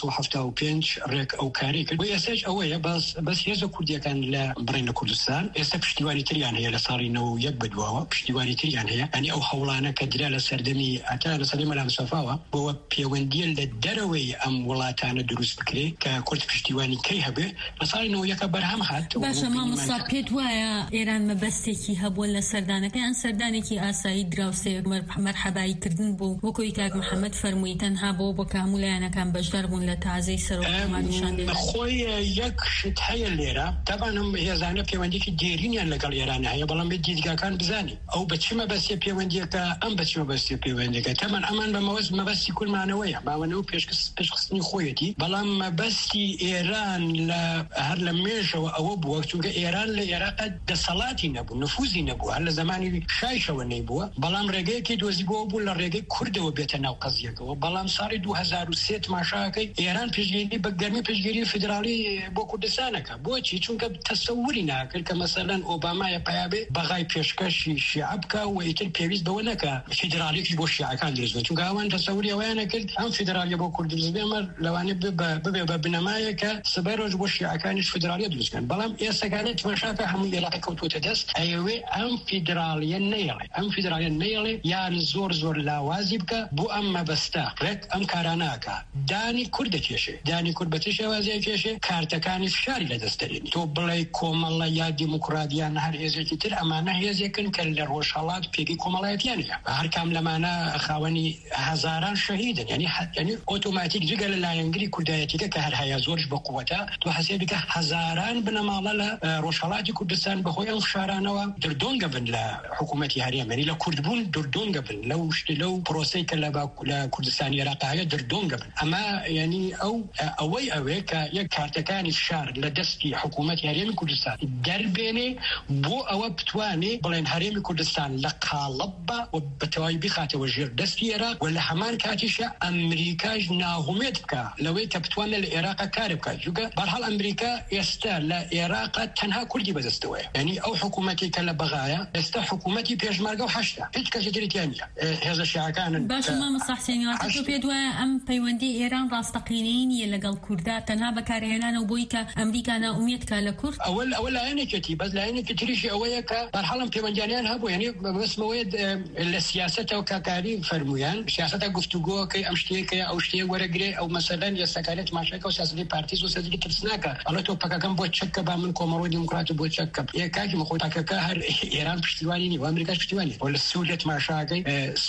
1975 ریک او کاری کرد و یساج اوه بس یزو کردی کان لبرین کردستان است پشتیوانی تریان هی لسالی نو یک بدوا پشتیوانی تریان هی یعنی او حولانه کدرا لسردمی اتا لسردمی ملا مصطفی بو پیوندی لدروی ام ولاتانه دروس بکری که کرد پشتیوانی کی هبه لسالی نو یک برهم هات باشه ما مصابت ویا ایران مبستی کی هبو لسردانه که سردانه کی آسایی دراوسه مرحبایی کردن بو وکوی که محمد فرموی تنها بو کاملانه کان بجدار بون لتعزی سر مالشان خوی یک شتای لیرا طبعا هم هزانه پیوندی که دیرین لگال ایران هیا بالام به دیدگاه کان بزنی او بچما بس پیوندی که ام بچما بس پیوندی که طبعا امان به موز مبستی کل معنویه با ونو پیشخصنی خویتی بالام مبستی ایران ل هر لمیش او بو چون که ایران لعراق د صلاتی نبو نفوذی نبو هر زمانی شایشه و نبو بالام رگه کی دوزی بو بول رگه کرد و بیت نو قضیه و بالام سال 2003 ماشاکی ایران پیشگیری بگرمی پیشگیری فدرالی بو کردستان که بو چی چون که تصوری نکرد که مثلا اوباما یا پیابه بغای پیشکش شعب که و ایتر پیویز بونه که فدرالی کی بو شیعه کان درست چون که اون تصوری اوانه کرد هم فدرالی بو کردستان مر لوانی به بنمایه که سبروج بو شیعه کانش فدرالی درست کن بالام استقالت مشافه هم علاقه کوتوت دست ایوه ام فدرالی نیلی یعنی زور لوازم که بو ام بستا رک ام کاراناکا دانی کرد کشه دانی کرد بتشه وازی کشه کارتکانی فشاری لدسترینی تو بلای کومالا یا دموکراتیان هر هزی کتر امانه هزی کن کل روشالات پیگی کومالایتیانی هر کام لمانه خوانی هزاران شهیدن یعنی اتوماتیک جگل لاینگری کردایتی که هر هیا زورش بقوته تو حسابی که هزاران بنمالا روشالات کردستان بخوی فشارانه و دردون قبل لحکومتی هریم یعنی لکردبون دردون قبل لو پروسی که لکردستانی عراق هیا دردون قبل اما یعنی اوی که یک کارتکانی فشار لدستی حکومتی هریم کردستان دربینه بو او بتوانی بلین هریم کردستان لقالب و بتوای بخاطه وجیر دستی عراق ولا همان کاتیش امریکاش ناهمید که لوی که بتوانی العراق کارب که جوگا برحال امریکا یستا لعراق تنها کردی بدستوه یعنی او حکومتی که لبغایا یستا حکومتی پیشمرگه و حشته هیچ کسی تریتیانیه هذا شیعکان باشه ما مصحسینی وقتی پیدوا ام پیوندی ایران راستقینینی لگل کرده تنها بکارهنان و بوی که امریکا نا امید که لکرد اول لعنه کتی بس لعنه کتریش اوه که برحالم پیوندیان هبو یعنی بس موید السیاست و کاری فرمویان سیاست گفتگو که امشتی که اوشتی ورگری او مثلا یستکالت ماشاک و سیاسی پارتیز و سیاسی ترسناکه الله تو پاکم بود چک با من کومرو دموکرات بود چک یک کی مخو پاکه هر ایران پشتیبانی نی و امریکا پشتیبانی ولی سوریت ماشاک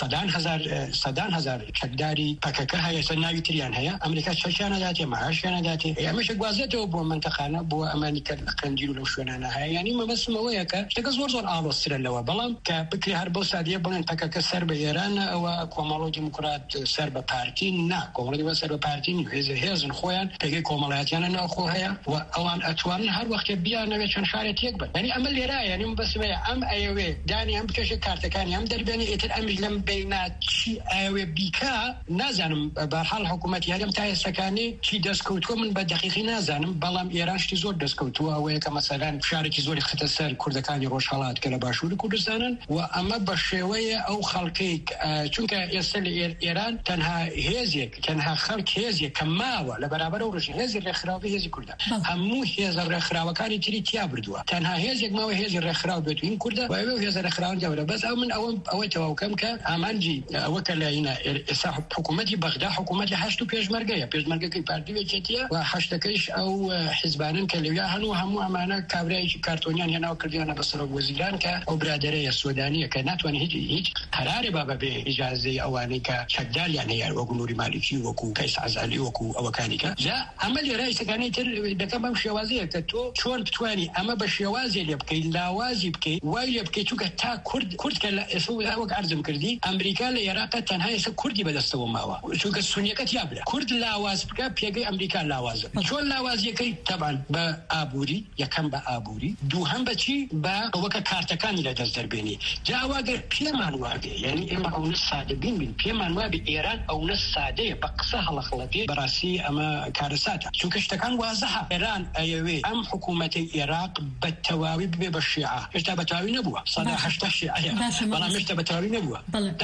صدان هزار چکداری پاکه های سناوی تریان هيا امریکا چشانه داتی معاشانه داتی همش گوازته بو منطقه بو امانی کرد لە قەندیل و لەو شوێنانە هەیە یعنی مەبەستمەوەیە کە شتەکە زۆر ئاڵۆزترە لەوە بەڵام کە بکری هەر بەو سادیە بڵێن تەکەکە سەر بە ئێرانە ئەوە کۆمەڵە دیموکرات سەر بە پارتی نا کۆمەڵی سەر بە پارتی هێزن خۆیان پێگەی کۆمەڵایەتیانە ناوخۆ هەیە و ئەوان ئەتوانن هەر وەختێ بیانەوێت چەند شارێک تێک بن یعنی ئەمە لێرایە یعنی مەبەستمەیە ئەم ئەیەوێ دانی ئەم بکەشە کارتەکانی ئەم دەربێنێ ئێتر ئەمیش لەم بینە چی ئەوێ بیکا نازانم بەرحاڵ حکوومەتی هەرێم تا ئێستەکانی چی دەستکەوتووە من بە دەقیقی نازانم بەڵام ئێران شتی زۆر دەستکەوتووە ئەوەیە کە مەسەلەن شارێکی زۆری خەتە سەر کوردەکانی ڕۆژهەڵات کە لە باشووری کوردستانن و ئەمە بە شێوەیە ئەو خەڵکەی چونکە ئێستا لە ئێران تەنها هێزێک تەنها خەڵک هێزێک کە ماوە لە بەرابەر ئەو ڕژی هێزی ڕێکخراوی هێزی کوردە هەموو هێزە ڕێکخراوەکانی تری تیا بردووە تەنها هێزێک ماوە هێزی ڕێکخراو بێت و این کوردە و ئەوێ هێزە ڕێکخراون جەورە بەس ئەو من ئەوەی تەواوکەم کە ئامانجی ئەوە کە لایینە ئێستا حکوومەتی بەغدا حکوومەتی 8 پێشمەرگەیە پێشمەرگەکەی پارتیوێکێتیە و 8ەکەیش ئەو حیزبانن کە لەویا هەنوو هەموو ئەمانە کابرایکی کارتۆنیان هێناوە کردیانە بە سەرۆک وەزیران کە ئەو برادەرەیە سوودانیە کە ناتوانێت هیچ قەرارێ بابە بێ ئیجازەی ئەوانەی کە چەکداریان هەیە وەکو نووری مالکی وەکو کەیس عەزالی وەکو ئەوەکانی کە جا ئەمە لێرە ئیسەکانی تر دەکەم بەم شێوازەیە کە تۆ چۆن بتوانی ئەمە بە شێوازێ لێ بکەیت لاوازی بکەیت وای لێ بکەیت چونکە تا کورد کە لە ئێستا وەک عەرزم کردی ئەمریکا لە عێراق تەنها ئێستا کوردی بەدەستەوە ماوە چونکە سونیەکە تیابرا کورد لاواز بکە پێگەی ئەمریکا لاوازە چۆن لاوازیەکەی تەبان بە ئابووری یەکەم بە ئابووری دووهەم بەچی بە ئەوەکە کارتەکانی لە دەست دەربێنی جاواگەر پێمان وابێ یعنی ئێمە ئەوە سادە بین پێمان وابێ ئێران ئەوە سادەیە بە قسە هەڵەخڵەتێ بەڕاستی ئەمە کارەساتە چونکە شتەکان وازەها ئێران ئەیەوێ ئەم حکوومەتی عێراق بە تەواوی ببێ بە شیعە هێشتا بە تەواوی نەبووە 180 شیعەیە بەڵام هێشتا بە تەواوی نەبووە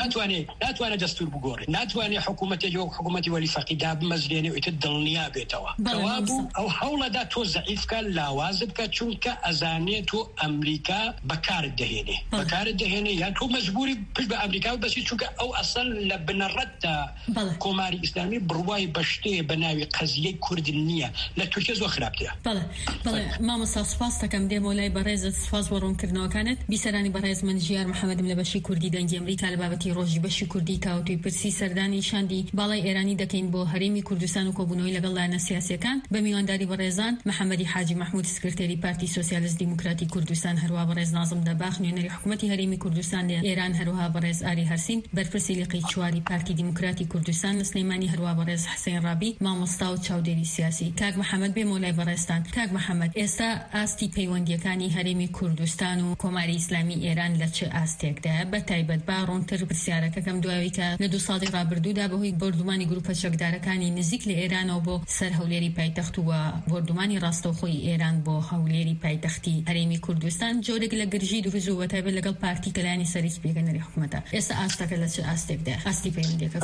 ناتوانێت دەستور بگۆڕێت ناتوانێت حکوومەتی وەلی فەقیدا بمەزرێنێ و ئیتر دڵنیا بێتەوە تەوابوو ئەو هەوڵەدا تۆ زەعیفکە لاواز بکە چونکە ئەزانێت تۆ ئەمریکا بەکارت دەهێنێ یان تۆ مەجبوری پشت بە ئەمریکا بەسی چونکە ئەو ئەسڵ لە بنەڕەتدا کۆماری ئیسلامی بڕوای بەشتەیە بە ناوی قەزیەی کورد نییە لە تورکیا زۆر خراپترە بەڵێ مامۆستا سوپاس دەکەم دێمە لای بەڕێزت سوپاس بۆ ڕوونکردنەوەکانت بیسەرانی بەڕێز من ژیار محەممەدم لە بەشی کوردی دەنگی ئەمریکا لە بابەتی ڕۆژی بەشی کوردی تاوتوی پرسی سەردانی شاندی باڵای ئێرانی دەکەین بۆ هەرێمی کوردستان و کۆبوونەوەی لەگەڵ لایەنە سیاسیەکان بە میوانداری بەڕێزان محەممەدی حاجی محمود سکرتێری پارتی سۆسیالیست دیموکراتی کوردستان هەروە بەڕێز نازم دەباخ نوێنەری حکوومەتی هەرێمی کوردستان لە ئێران هەروها بەڕێز ئاری هەرسین بەرپرسی لیقی چواری پارتی دیموکراتی کوردستان لە سلەیمانی هەروە بەڕێز حسین ڕابی مامۆستا و چاودێری سیاسی کاک محەممەد بێ مۆلای بەڕێستان کاک محەممەد ئێستا ئاستی پەیوەندیەکانی هەرێمی کوردستان و کۆماری ئیسلامی ئێران لە چه ئاستێکدایە بە تایبەت با ڕوونتر پرسیارەکەکەم دوایی کە لە 2 ساڵی ڕابردوودا بەهۆی بردومانی گروپە چەکدارەکانی نزیک لە ئێرانەوە بۆ سەر هەولێری پایتەخت و بردومانی ڕاستەوخۆی ئێران بۆ هەولێری پایتەختی هەرێمی کوردستان جۆرێک لە گرژی دروست و تایبەت لەگەڵ پارتی کەلایانی سەریت پێگەنەری حکوومەتە ئێستا ئاستەکە لە چه ئاستێکدا ئاستی پەیوەندیەکە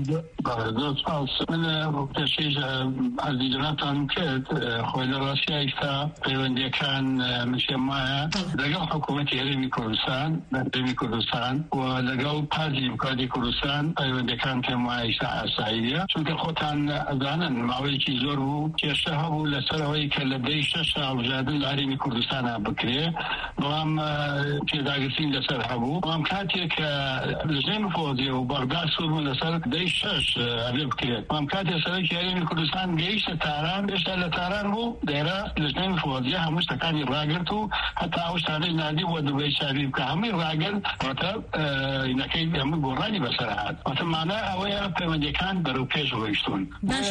عزیزانتان کرد خۆی لە ڕاستیایستا پەیوەندیەکان مشێم وایە لەگەڵ حکوومەتی هەرێمی کوردستان و لەگەڵ پارتی دیموکراتی کوردستان پەیوەندیەکان پێم وایە ئێستا ئاساییە چونکە خۆتان ئەزانن ماوەیەکی زۆر بوو کێشە هەبوو لەسەرەوەی کە لە دەی 6 هەڵبژاردن لە هەرێمی کوردستانە بکرێ بەڵام پێداگرتین لەسەر هەبوو بەڵام کاتێک لژنەی مفۆزیە و بەغدا سوور لەسەر دەی 6 ئەبێ بکرێت بەڵام کاتێک سەرۆکی هەرێمی کوردستان گەیشتە تاران هێشتا لە تاران بوو دێرە لژنەی مفۆزیە هەموو شتەکانی ڕاگرت و هەتا ئەو شتانەی نادی بۆ دوبەی چاوی بکە هەمووی ڕاگرت واتە ئینەکەی هەموو گۆڕانی بەسەر هات واتە مانە ئەوەیە پەیوەندیەکان بەرەو پێش ڕۆیشتون باش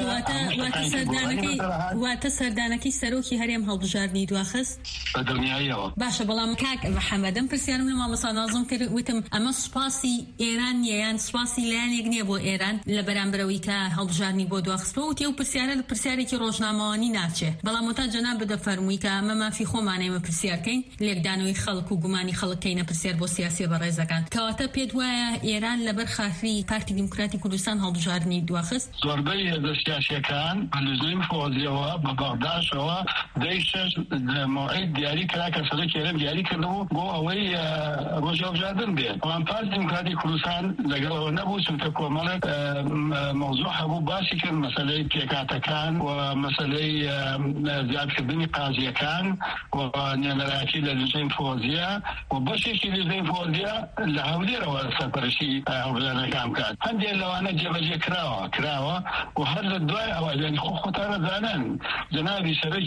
واتە سەردانەکەی سەرۆکی هەرێم هەڵبژاردنی دواخست بە دڵنیاییەوە باشە بەڵام کاک محەممەدم پرسیارم لە مامۆستا نازم کرد وتم ئەمە سوپاسی ئێران نیە یان سوپاسی لایەنێک نییە بۆ ئێران لە بەرامبەرەوەی کە هەڵبژاردنی بۆ دواخستەوە وتی ئەو پرسیارە لە پرسیارێکی ڕۆژنامەوانی ناچێت بەڵام وتا جەناب بدەفەرمووی کە ئەمە مافی خۆمانەیەمە پرسیارکەین لێکدانەوەی خەڵک و گومانی خەڵکەینە پرسیار بۆ سیاسی بەڕێزەکان کەواتە پێت وایە ئێران لەبەر خافری پارتی دیموکراتی کوردستان هەڵبژاردنی دواخست زۆربەی هێزە سیاسیەکان بە لژنەی مفۆزیەوە بە بەغداشەوە دەی 6 مۆعید دیاری کرا کە سەرۆکی هەرێم دیاری کردەوە بۆ ئەوەی ڕۆژی هەڵبژاردن بێت بەڵام پارتی دیموکراتی کوردستان لەگەڵەوە نەبوو چونکە کۆمەڵێک مەوزوع هەبوو باسی کرد مەسەلەی پێکاتەکان و مەسەلەی زیادکردنی قازیەکان و نێنەرایەتی لە لژنەی مفۆزیە و بەشێکی لژنەی مفۆزیە لە هەولێرەوە سەرپەرشتی هەڵبژاردنەکان بکات هەندێک لەوانە جێبەجێ کراوە و هەر لە دوای ئەوە خۆتانە زانن جەنابی سەرۆکی هەرێمی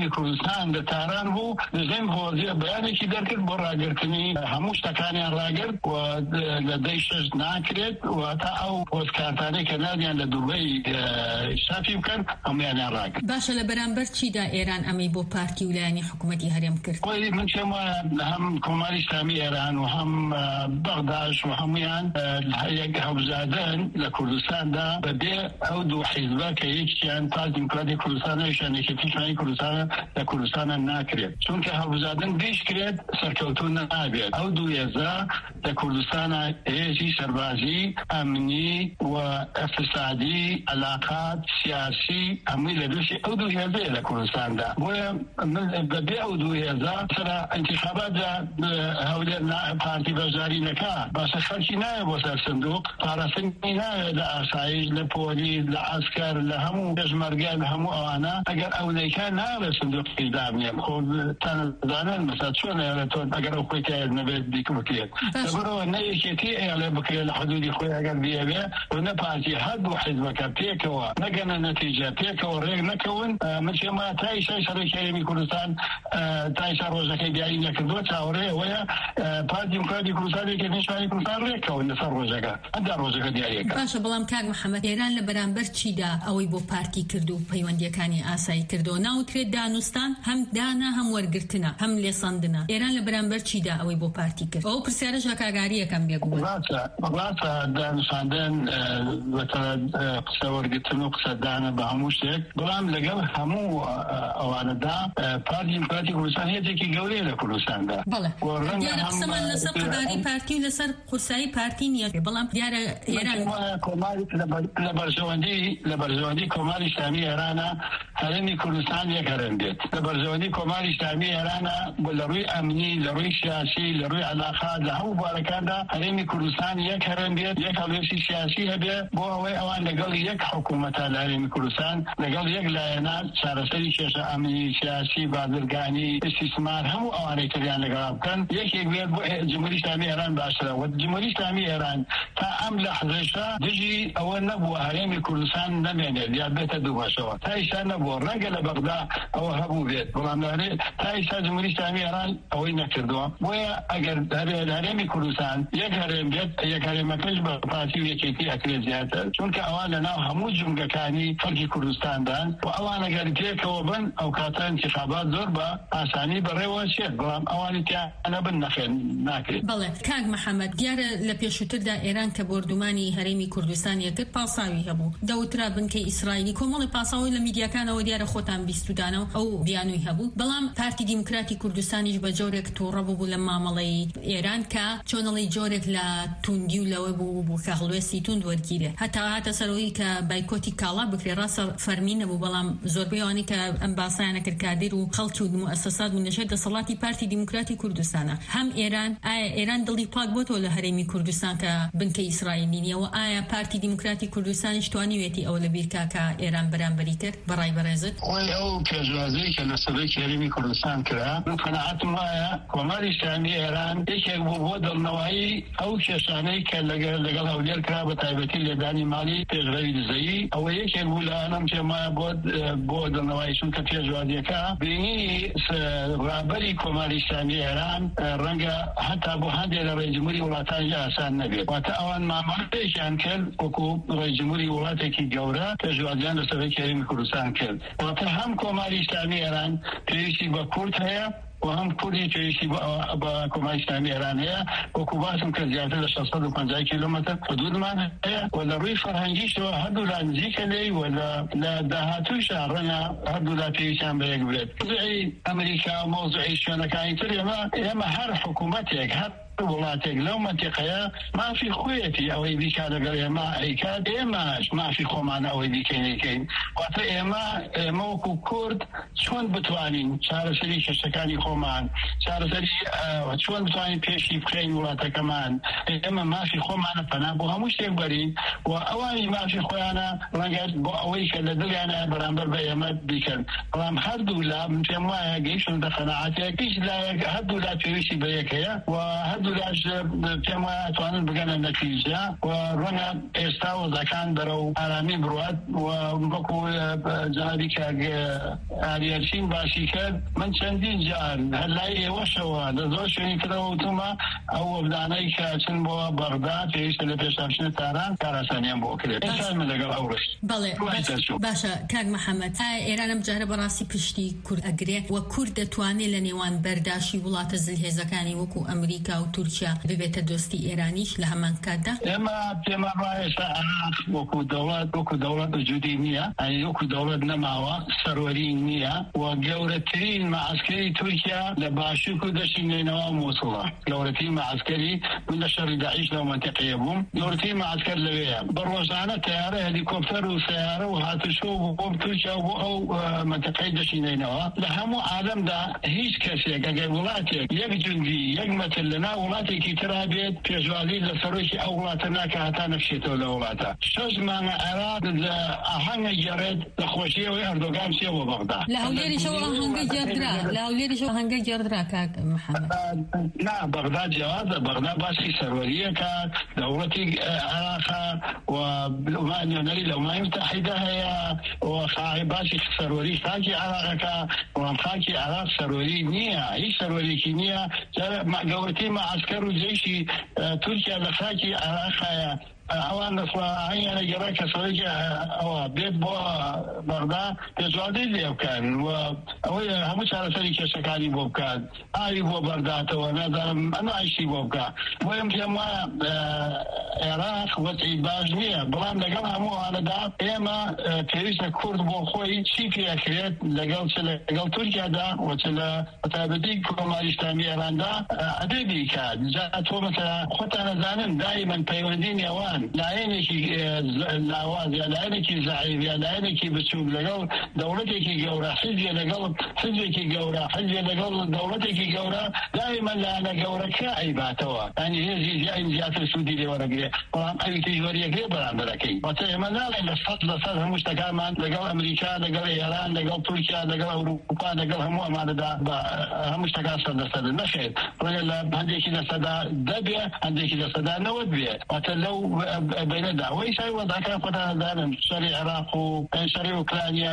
هەرێمی کوردستان لە تاران بوو دەزێن هۆزیە بەیانێکی دەرکرد بۆ ڕاگررتنی هەموو شتەکانیان ڕاگرت و لە دەی شەش ناکرێت و تا ئەو پۆستکارتانەی کە نادیان لە دووبەی شافی بکەن هەمویانیان ڕاگرت. باشە لە بەرامبەر چیدا ئێران ئەمەی بۆ پارتی و لایەنی حکوومەتی هەرێم کرد؟ من پێم وایە هەم کۆماری ئیسلامی ئێران و هەم بەغداش و هەمویان یەک هەوزادن لە کوردستاندا بەبێ ئەو دوو حیزبە کە یەکیان پارتی دیموکراتی کوردستان یەکێتی پیشانی کوردستانە لە کوردستانە ناکرێت چونکە هەوزادن گەیشت کرێت سەرکەوتون نابێت. ئەو دوو هێزە لە کوردستانە هێزی سەربازی ئەمنی و اقتصادی علاقات سیاسی هەمووی لە دووشی ئەو دوو هێزەیە لە کوردستاندا. بۆیە بەبێ ئەو دوو هێزە سەرا انتخابات هەولێر پارتی بەشداری نەکا باشە خەڵکی نایە بۆ سەر سندوق پاراستنی نایە لە ئاسایش لە پۆلیس لە عسکەر لە هەموو پێشمەرگە لە هەموو ئەوانە ئەگەر ئەو نەیکا نابێت سندوقی دابنێ خۆ تەنەزانن مەسا چۆن تۆ ئەگەر ئەو خۆی تایە نەبێت بیکوتێت لەبەرەوە نەیەکێتی ئێڵێ بکرێت لە حدودی خۆی ئەگەر بێبێ و نە پارتی هەردوو حیزبەکە پێکەوە نەگەنە نەتیجە پێکەوە ڕێک نەکەون مچێمە تایشای سەرۆکی هەرێمی کوردستان تایشا ڕۆژەکەی دیاری نەکردووە چاوەڕێەوەیە پارتی دیموکراتی کوردستانێکی نیشانی کوردستان ڕێکەوە لەسەر ڕۆژەکە ئەدا ڕۆژەکە دیاریەکە. باشە بەڵام کاک محەممەد ئێران لە بەرامبەر چیدا ئەوەی بۆ پارتی کرد و پەیوەندیەکانی ئاسایی کردەوە ناوترێت دانوستان هەم دانا هەم وەرگرتنە هەم لێساندنە ئێران لە بەرامبەر چیدا ئەوەی بۆ پارتی کرد ئەو پرسیارە ژاکاگاری یەکەم بێگوڵ ڕاتە دانوستاندن قسە وەرگرتن و قسەدانە بە هەموو شتێک بەڵام لەگەڵ هەموو ئەوانەدا پارتی دیموکراتی کوردستان هێزێکی گەورەیە لە کوردستاندا. بەڵێ دیارە قسەمان لەسەر قەداری پارتی و لەسەر قورسایی پارتی نییە بەڵام دیارە ئێران لە بەرژەوەندی کۆماری ئیسلامی ئێرانە هەرێمی کوردستان یەک هەرێم بێت لە بەرژەوەندی کۆماری ئیسلامی ئێرانە لە ڕووی ئەمنی لە ڕووی سیاسی لە ڕووی علاقات لە هەموو بارەکاندا هەرێمی کوردستان یەک هەرێم بێت یەک هەڵوێستی سیاسی هەبێ بۆ ئەوەی ئەوان لەگەڵ یەک حکوومەتە لە هەرێمی کوردستان لەگەڵ یەک لایەنە چارەسەری کێشە ئەمنی سیاسی بازرگانی استثمار هەموو ئەوانەی تریان لەگەڵ بکەن یەکێک بێت بۆ جمهوری ئیسلامی ئێران باشترە و جمهوری ئیسلامی ئێران تا ئەم لەحظەیشە دژی ئەوە نەبووە هەرێمی کوردستان نەمێنێت یا بێتە دوو باشەوە تا ئێستا نەبووە ڕەنگە لە بەغدا ئەوە هەبوو بێت بەڵام تا ئێستا جمهوری ئیسلامی ئێران ئەوەی نەکردووە بۆیە ئەگەر هەرێمی کوردستان یەک هەرێم بێت یەک هەرێمەکەش بە پارتی و یەکێتی ئەکرێت زیاتر چونکە ئەوان لەناو هەموو جومگەکانی خەڵکی کوردستاندان و ئەوان ئەگەر پێکەوە بن ئەو کاتە انتخابات زۆر بە ئاسانی بەڕێوە چێت بەڵام ئەوانی تیانە بن نەخێن ناکرێت. بەڵێ کاک محەممەد دیارە لە پێشووتردا ئێران کە بردومانی هەرێمی کوردستان یەکرد پاساوی هەبوو دەوترا بنکەی ئیسرائیلی کۆمەڵی پاساوی لە میدیاکانەوە دیارە خۆتان بیستودانەوە ئەو بیانووی هەبوو بەڵام پارتی دیموکراتی کوردستانیش بە جۆرێک تووڕە بوو لە مامەڵەی ئێران کە چۆنەڵی جۆرێک لە توندی و لەوە بوو کە هەڵوێستی توند وەرگیرێ هەتا سەرەوەی کە بایکۆتی کاڵا بکرێ ڕاستە فەرمی نەبوو بەڵام زۆربەی ئەوانەی کە ئەم باسایانە کرد کادر و خەڵکی و موسسات و نەشر دەسەڵاتی پارتی دیموکراتی کوردستانە هەم ئێران ئایا ئێران دڵی پاک بۆتەوە لە هەرێمی کوردستان کە بنکەی ئیسرائیلی نیەوە ئایا پارتی دیموکراتی کوردستانیش توانیوێتی ئەو لە بیرکا کە ئێران بەرامبەری کرد بەڕای بەڕێزت ئەو پێشوازەی کە لە سەرۆکی هەرێمی کوردستان کرا من قەناعەتم وایە کۆماری ئیسلامی ئێران یەکێک بوو بۆ دڵنەوەیی ئەو کێشانەی کە لەگەڵ هەولێر کرا بە تایبەتی لێدانی ماڵی پێشڕەوی دزەیی ئەوە یەکێک بوو لە ئەم پێمایە بۆ دڵنەوەی چونکە پێشوازیەکە بینی ڕابەری کۆماری ئیسلامی ئێران ڕەنگە هەتا بۆ هەندێک لە ڕێجمهوری وڵاتانی ئاسان نەبێت واتە ئەوان مامەڵەیەکیان کرد وەکو ڕێجمهوری وڵاتێکی گەورە پێشوازیان لە سەرۆکی هەرێمی کوردستان کرد واتە هەم کۆماری ئیسلامی ئێران پێویستی بە کورد هەیە و هەم کوردی پێویستی بە کۆماری ئیسلامی ئێران هەیە وەکو باسم کە زیاتر لە 650 کیلۆمەتر حدودمان هەیە و لە ڕووی فەرهەنگیشەوە هەردوو لا نزیکە لێی و لە داهاتووشە ڕەنگە هەردوو لا پێویستیان بە یەک بێت موضوعی ئەمریکا و موضوعی شوێنەکانی تر ئێمە هەر حکوومەتێک هەر وڵاتێک لەو منتیقەیە مافی خۆیەتی ئەوەی بیکا لەگەڵ ئێمە ئەیکات ئێمەش مافی خۆمانە ئەوەی بیکەین واتە ئێمە وەکو کورد چۆن بتوانین چارەسەری کێشەکانی خۆمان چارەسەری چۆن بتوانین پێشی بخەین وڵاتەکەمان ئێمە مافی خۆمانە پەنا بۆ هەموو شتێک بەرین و ئەوانی مافی خۆیانە ڕەنگە بۆ ئەوەی کە لە دڵیانە بەرامبەر بە ئێمە بیکەن بەڵام هەردوو لا پێم وایە گەیشتن بە قەناعەتێک هیچ لایەک هەردوو لا پێویستی بە یەکەیە و دولاش پێم وایە توانن بگەنە نەتیجە و ڕەنگە ئێستا وەزەکان بەرەو ئارامی بڕوات و وەکو جەنابی کاک ئاریەرچین باسی کرد من چەندین جار هەر لای ئێوەشەوە لە زۆر شوێنی ترەوە وتومە ئەو وەبدانەی کە چن بۆ بەغدا پێویستە لە پێشانچنە تاران کاراسانیان بۆ کرێت ئێستا من لەگەڵ ئەو ڕشت. بەڵێ باشە کاک محەممەد ئێران ئەم جارە بەڕاستی پشتی کورد ئەگرێت و کورد دەتوانێت لە نێوان بەرداشی وڵاتە زلهێزەکانی وەکو ئەمریکا و تورکیا ببێتە دۆستی ئێرانیش لە هەمان کاتدا؟ ئێمە پێمان وایە عراق وەکو دەوڵەت وجودی نییە، ئەنی وەکو دەوڵەت نەماوە، سەروەری نییە و گەورەترین معسکەری تورکیا لە باشوور و دەشتی نێنەوە مووسڵە. گەورەترین معسکەری من لە شەڕی داعیش لەو مەنتیقەیە بووم، گەورەترین معسکەر لەوەیە. بەڕۆژانە تەیارە هەلیکۆپتەر و سەیارە و هاتوچۆ بۆ تورکیا و بۆ ئەو مەنتیقەی دەشتی نێنەوە لە هەموو عالەمدا هیچ کەسێک ئەگەر وڵاتێک یەک جوندی یەک مەتر لەناو وڵاتێکی ترا بێت پێشوازی لە سەرۆکی ئەو وڵاتە ناکە هەتا نەفشێتەوە لە وڵاتە. 6 مانگە عێراق لە ئاهەنگە گەڕێت لە خۆشیەوەی ئەردۆغان چێوە بەغدا. لە هەولێریشەوە ئاهەنگە گێڕدرا کاک محەممەد. نا بەغدا جیاوازە، بەغدا باسی سەروەریەکە دەوڵەتی عێراقا و نوێنەری لە وڵاتی متحیدە هەیە و باسی سەروەری خاکی عێراقەکە وڵام خاکی عێراق سەروەری نییە، هیچ سەروەریەکی نییە. گەورەترین معسکەر و جێشی تورکیا لە خاکی عێراق هەیە. ئەوان دەسڵاهەیانە گەڕای کەسەڵێکی ئەوە بێت بۆ بەغدا پێشوازی لێ بکەن و ئەوەی هەموو چارەسەری کێشەکانی بۆ بکات، ئاوی بۆ بەرداتەوە نازانم ئەمە ئایشی بۆ بکات. بۆیم پێم وایە عێراق وەزعی باش نییە، بەڵام لەگەڵ هەموو ئەوانەدا ئێمە پێویستە کورد بۆ خۆی چی پێکرێت لەگەڵ تورکیادا و چ لە بەتایبەتی کۆماری ئیسلامی ئێراندا ئەدەبی کات. تۆ مەسەلا خۆتان ئەزانن دایمەن پەیوەندی نێوان لایەنێکی لاواز یا لایەنێکی زەعیف یا لایەنێکی بچووک لەگەڵ دەوڵەتێکی گەورە، حزبێ لەگەڵ حزبێکی گەورە، حزبێ لەگەڵ دەوڵەتێکی گەورە، دائما لایەنە گەورەکە ئەیباتەوە، ئەنی هێزی زیاتر سوودی لێ وەرەگرێ، بەڵام ئەوی تیژوەریەکەی بەرامبەرەکەی. واتە ئێمە ناڵێن لە 100% هەموو شتەکانمان لەگەڵ ئەمریکا، لەگەڵ ئێران، لەگەڵ تورکیا، لەگەڵ ئەوروپا، لەگەڵ هەموو ئەمانەدا هەموو شتەکان سەردەسەر نەخێت. ڕەنگە لە هەندێکی لەسەدا دەبێ، هەندێکی لەسەدا نەوەت بێ. واتە لەو بيندا ويش أيوة ذاك فترة دارن شري العراق وشري أوكرانيا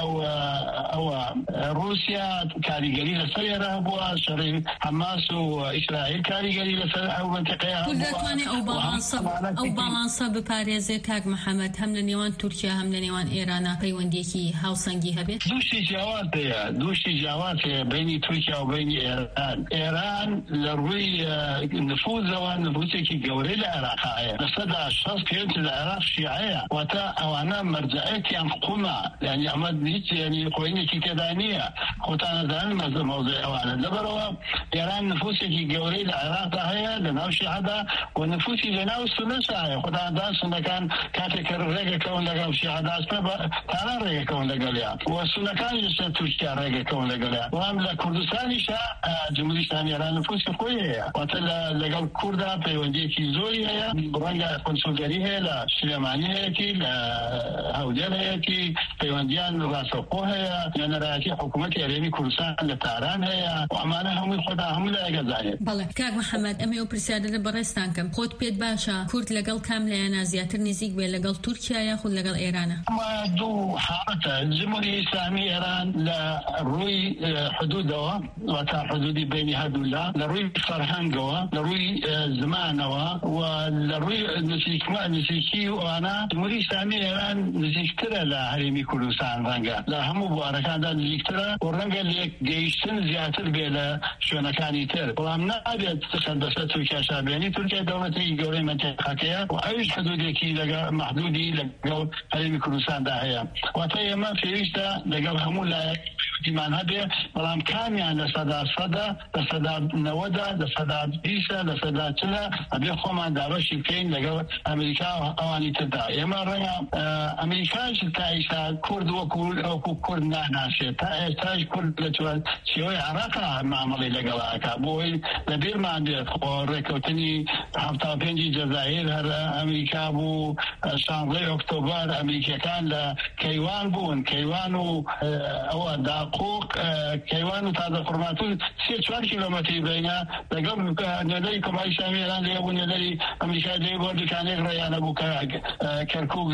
وروسيا كاري قليل سيرة بوا شري حماس وإسرائيل كاري قليل سيرة أو منطقة كل ذاتواني أو بالانصة بباريزي كاك محمد هم لنيوان تركيا هم لنيوان إيران بيونديكي هاوسنجي هبه دوشي جوات بين تركيا وبين إيران لروي نفوذ ونفوذكي قوري العراق لصدى الشخص كانت العراق شيعية وتا أوانا مرجعية حكومة يعني أحمد نيت يعني قوينة كيدانية خوتانا ذان موضوع أوانا دبروا إيران نفوسي قوري العراق هي لناو شيعة ونفوسي لناو السنة هي خوتانا ذان سنة كان كاتكر ريقا كون لقاو شيعة تانا ريقا كون لقاليا والسنة كان يسا تركيا ريقا كون لقاليا وهم لكردستاني شاء جمهوري إسلامي إيران نفوسي قوية وتا لقال كردا بيونديكي زوري هي برانجا كونسولجري هي لا سليماني هي كي لا هوديل هي كي بيونديان راسوقو هي لأن رأيكي حكومة إيراني كردستان لتاران هي وأمانة هم خدا هم لا يجزاين. بله كاك محمد أمي وبرسالة برستان كم خود بيت باشا كرد لقال كاملة أنا زياتر نزيق بين لقال تركيا ياخذ لقال إيران. ما دو حالته الجمهورية الإسلامية إيران لروي حدودها وتا حدودي بين هذولا لروي فرهنجوا لروي زمانوا ولروي نسيكي وأنا الجمهورية الإسلامية إيران نزيكترا لهرمي كردستان رنجا لا هم بواركان دا نزيكترا ورنجا ليك جيشتن زياتر بيلا شونكاني تر ولامنا أبيت تخدسة تركيا شعبيني تركيا دولتي جوري منطقة وأيش حدودي كي لقى محدودي لقى هرمي كردستان دا هي وتيما في ريشتا لقى هم لا ديمان هذه ولام كان يعني لصدا نودا لصدا بيسا لصدا تلا أبي خما دعوة شيكين لقى أمريكا أواني تدا يما رأي أمريكا شتايسا كرد وكو كرد ناشي تاج كرد لتوال شوي عراقة معاملة لقلاء بوي لبير ما عندي ركوتني حفظة بينجي جزائر هر أمريكا بو شانغلي أكتوبر أمريكا كان لكيوان بون كيوانو أو داقوق كيوانو تازة فرماتو 4 كيلومتر بينا لقم ندري كمال شامي الآن ليبون ندري أمريكا ليبون كان يغري أنا بو كركوك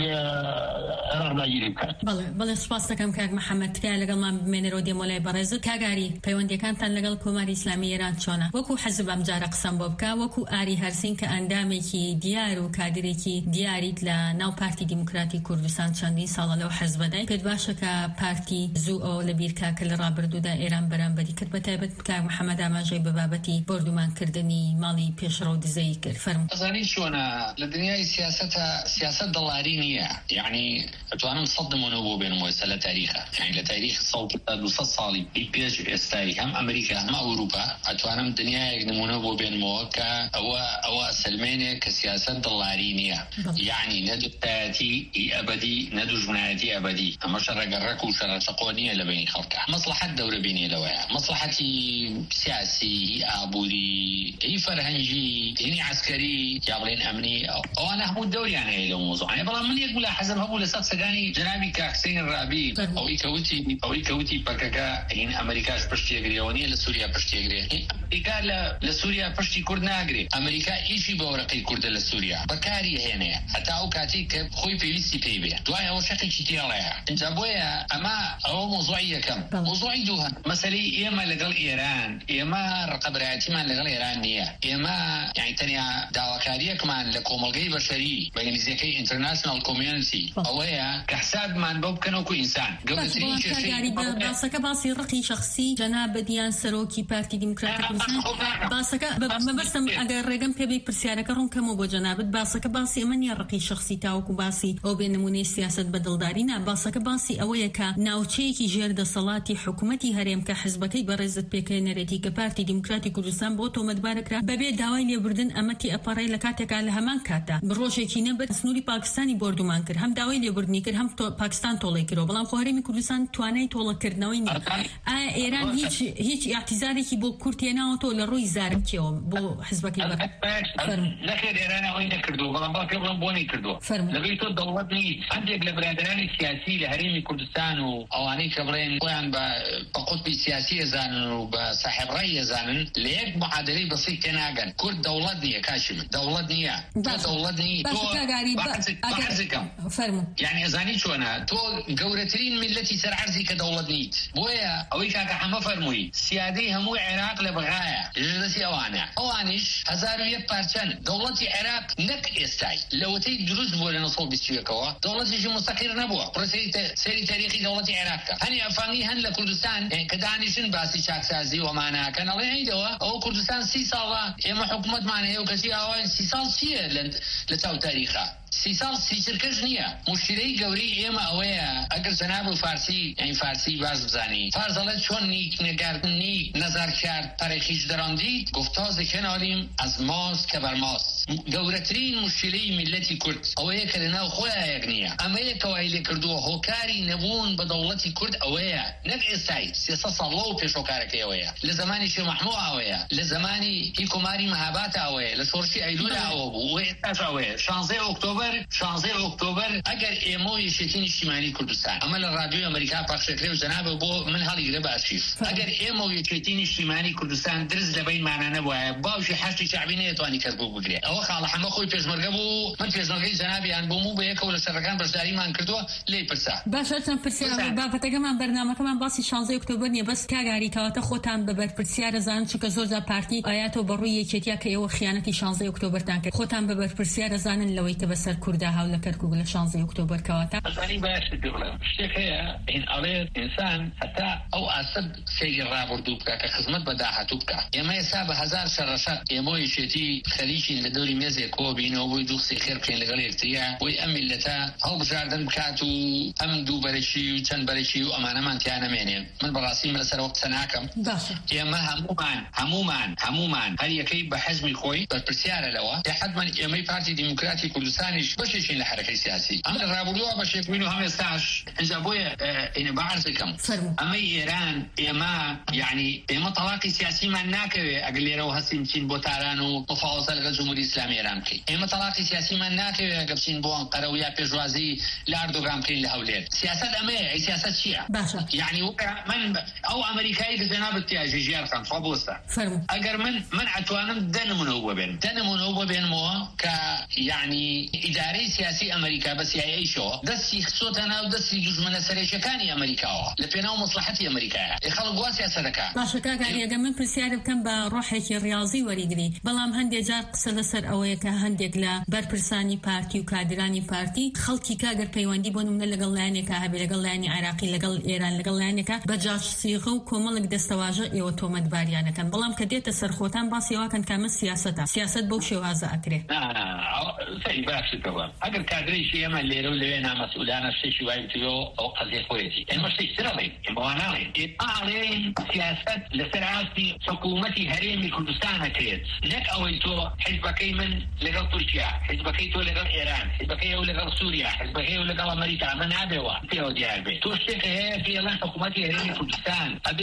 عراق دايري بكات بله سپاس دەکەم کاک محەممەد تکای لەگەڵمان بمێنەرەوە دێمۆلای بەڕێزت کاگاری پەیوەندیەکانتان لەگەڵ کۆماری ئیسلامی ئێران چۆنە وەکو حەزب ئەم جارە قسەم بۆ بکە وەکو ئاری هەرسین کە ئەندامێکی دیار و کادرێکی دیاریت لە ناو پارتی دیموکراتی کوردستان چەندین ساڵە لەو حەزبەدای پێت باشە کە پارتی زوو ئەو لە بیرکا کە لە ڕابردوودا ئێران بەرامبەری کرد بە تایبەت کاک محەممەد ئاماژەی بە بابەتی بردومانکردنی ماڵی پێشڕە و دزەی کرد فەرموو ئەزانی چۆنە لە دنیای سیاسەت دڵاری نییە یعنی ئەتوانم سەد نمونە بۆ بێنم وەسە لە تاریخە یعنی لە تاریخ 200 ساڵی پێش ئێستایی هەم ئەمریکا هەم ئەوروپا ئەتوانم دنیایەک نمونە بۆ بێنمەوە کە ئەوە سلمێنێک کە سیاسەت دڵاری نییە یعنی نەدوتایەتی ئەبەدی نەدوژمنایەتی ئەبەدی ئەمە شەڕەگەڕەک و شەڕەچەقۆ نییە لە بین خەڵکە مەسلحەت دەورە بینێ لەوەیە مەسلحەتی سیاسی ئابووری فەرهەنگی هینی عسکەری یا بڵێن ئەمنی ئەوانە هەموو دەوریان هەیە لەو مۆزوعانە بەڵام من یەک بوو لە حەزم هەبوو لەسەر سەگانی جنابی کاکسین ڕابی ئەوەی کەوتی پەکەکە هین ئەمریکاش پشتیەگرێەوە نیە لە سووریا پشتیەگرێ ئەمریکا لە سووریا پشتی کورد ناگرێ ئەمریکا ئیشی بە وەرەقەی کوردە لە سووریا بەکاری هێنەیە هەتا ئەو کاتێک کە خۆی پێویستی پێی بێ دوای ئەوە شەقێکی تێڵەیە اینجا بۆیە ئەوە مۆزوعی یەکەم مۆزوعی دووهەم مەسەلەی ئێمە لەگەڵ ئێران ئێمە ڕقەبەرایەتیمان لەگەڵ ئێران نییە ئێمە یعنی تەنیا داواکاریەکمان لە کۆمەلگەی بەشەری بە ئینگلیزیەکەی ئینتەرناشنال کۆمیونیتی ئەوەیە کە حسابمان بۆ بکەنەوەکو ئینسان گەورەترین کێشەی باسەکە باسی ڕقی شخصی جەناب بەدیان سەرۆکی پارتی دیموکراتی کوردستان باسەکە مەبەستم ئەگەر ڕێگەم پێ بێ پرسیارەکە ڕوونکەمەوە بۆ جەنابەت باسەکە باسی ئەمە نیە ڕقی شخصی تاوەکو باسی ئەو بێ نمونەی سیاسەت بەدڵداری نا باسەکە باسی ئەوەیە کە ناوچەیەکی ژێردەسەڵاتی حکوومەتی هەرێم کە حزبەکەی بەڕێزت پێکەنەرێتی کە پارتی دیموکراتی کوردستان بۆ تۆمەتبارەکرا بەبێ داوای لێبوردن ئەمەتی ئەپەڕێ لە کاتێکا لە هەمان کاتدا ڕۆژێکی نەبەت سنووری پاکستانی بردومان کرد هەم داوای لێبوردنی کرد هەم پاکستان تۆڵی کردەوە بەڵام خۆ هەرێمی کوردستان توانای تۆڵەکردنەوەی نییە ئایا ئێران هیچ احتیزارێکی بۆ کورد هێناوەتەوە لە ڕووی زارمکیەوە بۆ حزبەکەی نەخێر ئێران ئەوەی نەکردووە بەڵام باڵ پێ بڵم بۆ نەیکردووە لەبەری تۆ دەوڵەت نیت هەندێک لە برادرانی سیاسی لە هەرێمی کوردستان و ئەوانەی کە بڵێن خۆیان بە قوتبی سیاسی ئەزانن و بە ساحب ڕای ئەزانن لە یەک معادلەی بەسیط تێناگەن کورد دەوڵەت نییە کاشی من دەوڵەت نییە تۆ دەوڵەت نیت یعنی ئەزانی چۆنە تۆ گەورەترین میلەتی سەر عەرزی کە دەوڵەت نیت بۆیە ئەوەی کاکە حەمە فەرمووی سیادەی هەموو عێراق لە بەغایە ژدەسی ئەوانیش 1001 پارچەن دەوڵەتی عێراق نەک ئێستای لەوەتەی دروست بووە لە 1920ەوە دەوڵەتیشی مستەقیر نەبووە سەری تاریخی دەوڵەتی عێراقکە هەنی ئەفغانی هەن لە کوردستان کە دانیشن باسی چاکسازی وماناکەن ئەڵێ هەیدەوە ئەوە کوردستان 30 ساڵە ئێمە حکوومەتمان هەیە و کەسی ئاوان 30 ساڵ چییە لە چاو تاریخە 30 ساڵ سیچرکەش نییە مشکلەی گەورەی ئێمە ئەوەیە ئەگەر جەناب و فارسی یعنی فارسی باز بزانی فارس دەڵێت چۆن نیک نگاردنی نەزار کرد پەرێکیش دەڕاندیت گفتە زێکەناڵیم ئەز ماست کە بەر ماست گەورەترین مشکلەی میلەتی کورد ئەوەیە کە لەناو خۆیان یەک نییە ئەمەیە کەوای لێ کردووە هۆکاری نەبوون بە دەوڵەتی کورد ئەوەیە نەک ئێستای 300 ساڵ لەو پێشۆکارەکەی ئەوەیە لە زمانی شێخ مەحموود ئەوەیە لە زمانی هی کۆماری مەهابات ئەوەیە لە شۆڕشی ئەیلول ئەوە بوو و ئێستاش ئەوەیە 16 ئۆکتۆبر ئەگەر ئێمە و یەکێتی نیشتیمانی کوردستان ئەمە لە ڕادیۆی ئەمریکا پاخشەکرێ و جەنابە بۆ من هەڵیگرە بە ئەرشیف ئەگەر ئێمە و یەکێتی نیشتیمانی کوردستان درز لەبینمانە نەبووایە باوشی حەشتی شەعبی نەیەتوانی کەربوو بگرێت ئەوە خاڵە حەمە خۆی پێشمەرگە بوو من پێشمەرگەی جەنابیان بۆم و بە یەکەوە لە سەرەکان بەشداریمان کردووە لێی پرسا باشە چەند پرسیار بابەتەکەمان بەرنامەکەمان باسی 16 ئۆکتۆبر نیە بەس کاگاری کەواتە خۆتان بەبەر پرسیارە زانن چونکە زۆرجار پارتی ئاياتەوە بەڕووی یەکێتیا کە ئێوە خیانەتی 16 ئۆکتۆبرتان کرد خۆتان بەبەر پرسیارە زانن لەوەی کە بەسەر کووردا هاو لە کەرکووک لە 16 ئۆکتۆبر کەواتە ئەزانی باش بڵێم شتێک هەیە هین ئەڵێت ئینسان هەتا ئەو ئاسەد سەیری ڕابردوو بکە کە خزمەت بە داهاتوو بکە ئێمە ئێستا بە 1000 شەڕەشە ئێمە یەکێتی خەریکین لە دەوری مێزێک کۆ بینەوە بۆی دوو قسەی خێر بکەین لەگەڵ یەکتریە بۆی ئەم میلەتە هەڵبژاردن بکات و ئەم دوو بەرەکی و چەند بەرەکی و ئەمانەمان تیا نەمێنێ. من بەڕاستی لەسەرەوە قسە ناکەم. ئێمە هەمومان هەر یەکەی بە حەزمی خۆی بەرپرسیارە لەوە حتمەن ئێمەی پارتی دیموکراتی کوردستانیش بەشێکین لە حرەکەی سیاسی. ئەم لە ڕابردووە بەشێک بووین و هەمێستاش ئەنجا بۆیە ئینە بەعرزەکەم ئەمەی ئێران ئێمە تەواقی سیاسیمان ناکەوێ ئەگەر لێرەوە هەستین بچین بۆ تاران و مفاوضە لەگەڵ جمهوری ئیسلامی ئێران بکەین. ئێمە تەواقی سیاسیمان ناکەوێ ئەگەر بچین بۆ ئەنقەرە و یا پێشوازی لە ئەردۆغان بکەین لە هەولێر. سیاست ئەمەیە. ئەی سیاست چییە؟ من ئەو ئەمریکایی کە جەنابەت تیاژی ژیار خان فابۆستە ئەگەر من ئەتوانم دەنمونەوە ببێنمەوە کە ئیدارەی سیاسی ئەمریکا بە CIA شەوە دەستی خسۆتە ناو دەستی دوژمنە سەرێکەکانی ئەمریکاوە لە پێناو مەسلحەتی ئەمریکایە. خەڵک وا سیاسەت دەکات. باشە کاکاری ئەگەر من پرسیار بکەم بە ڕۆحێکی ڕاضی وەریگری بەڵام هەندێک جار قسە لەسەر ئەوەیە کە هەندێک لە بەرپرسانی پارتی و کادرانی پارتی خەڵکی کاگەر پەیوەندی بۆ نمونە لەگەڵ لایەنێکە هەبێ لەگەڵ لایەنی عێراقی لەگەڵ ئێران لەگەڵ لایەنێکە بە جاشسیغە و کۆمەڵک دەستەواژە ئێوە تۆمەتباریانەکەن بەڵام کە دێتە سەرخۆتان باسی ئەوەکەن کامە سیاست بەو شێوازە ئەکرێ. سەری باشتەوە ئەگەر کادرێکی ئێمە لێرە و لەوێ نامەسئولانە شتێکی وای بتوێەوە ئەو قەزیە خۆیەتی ئێمە شتێک ترەڵێن ئاڵێن سیاست لەسەر ئاستی حکوومەتی هەرێمی کوردستان ئەکرێت نەک ئەوەی تۆ حیزبەکەی من لەگەڵ تورکیا حیزبەکەی تۆ لەگەڵ ئێران حیزبەکەی ئەو لەگەڵ سووریا حیزبەکەی ئەو لەگەڵ ئەمریکا ئەمە نابێەوە پێوە دیار بێت. تۆ شتێک هەیە پێڵەن حکوومەتی هەرێمی کوردستان ئەبێ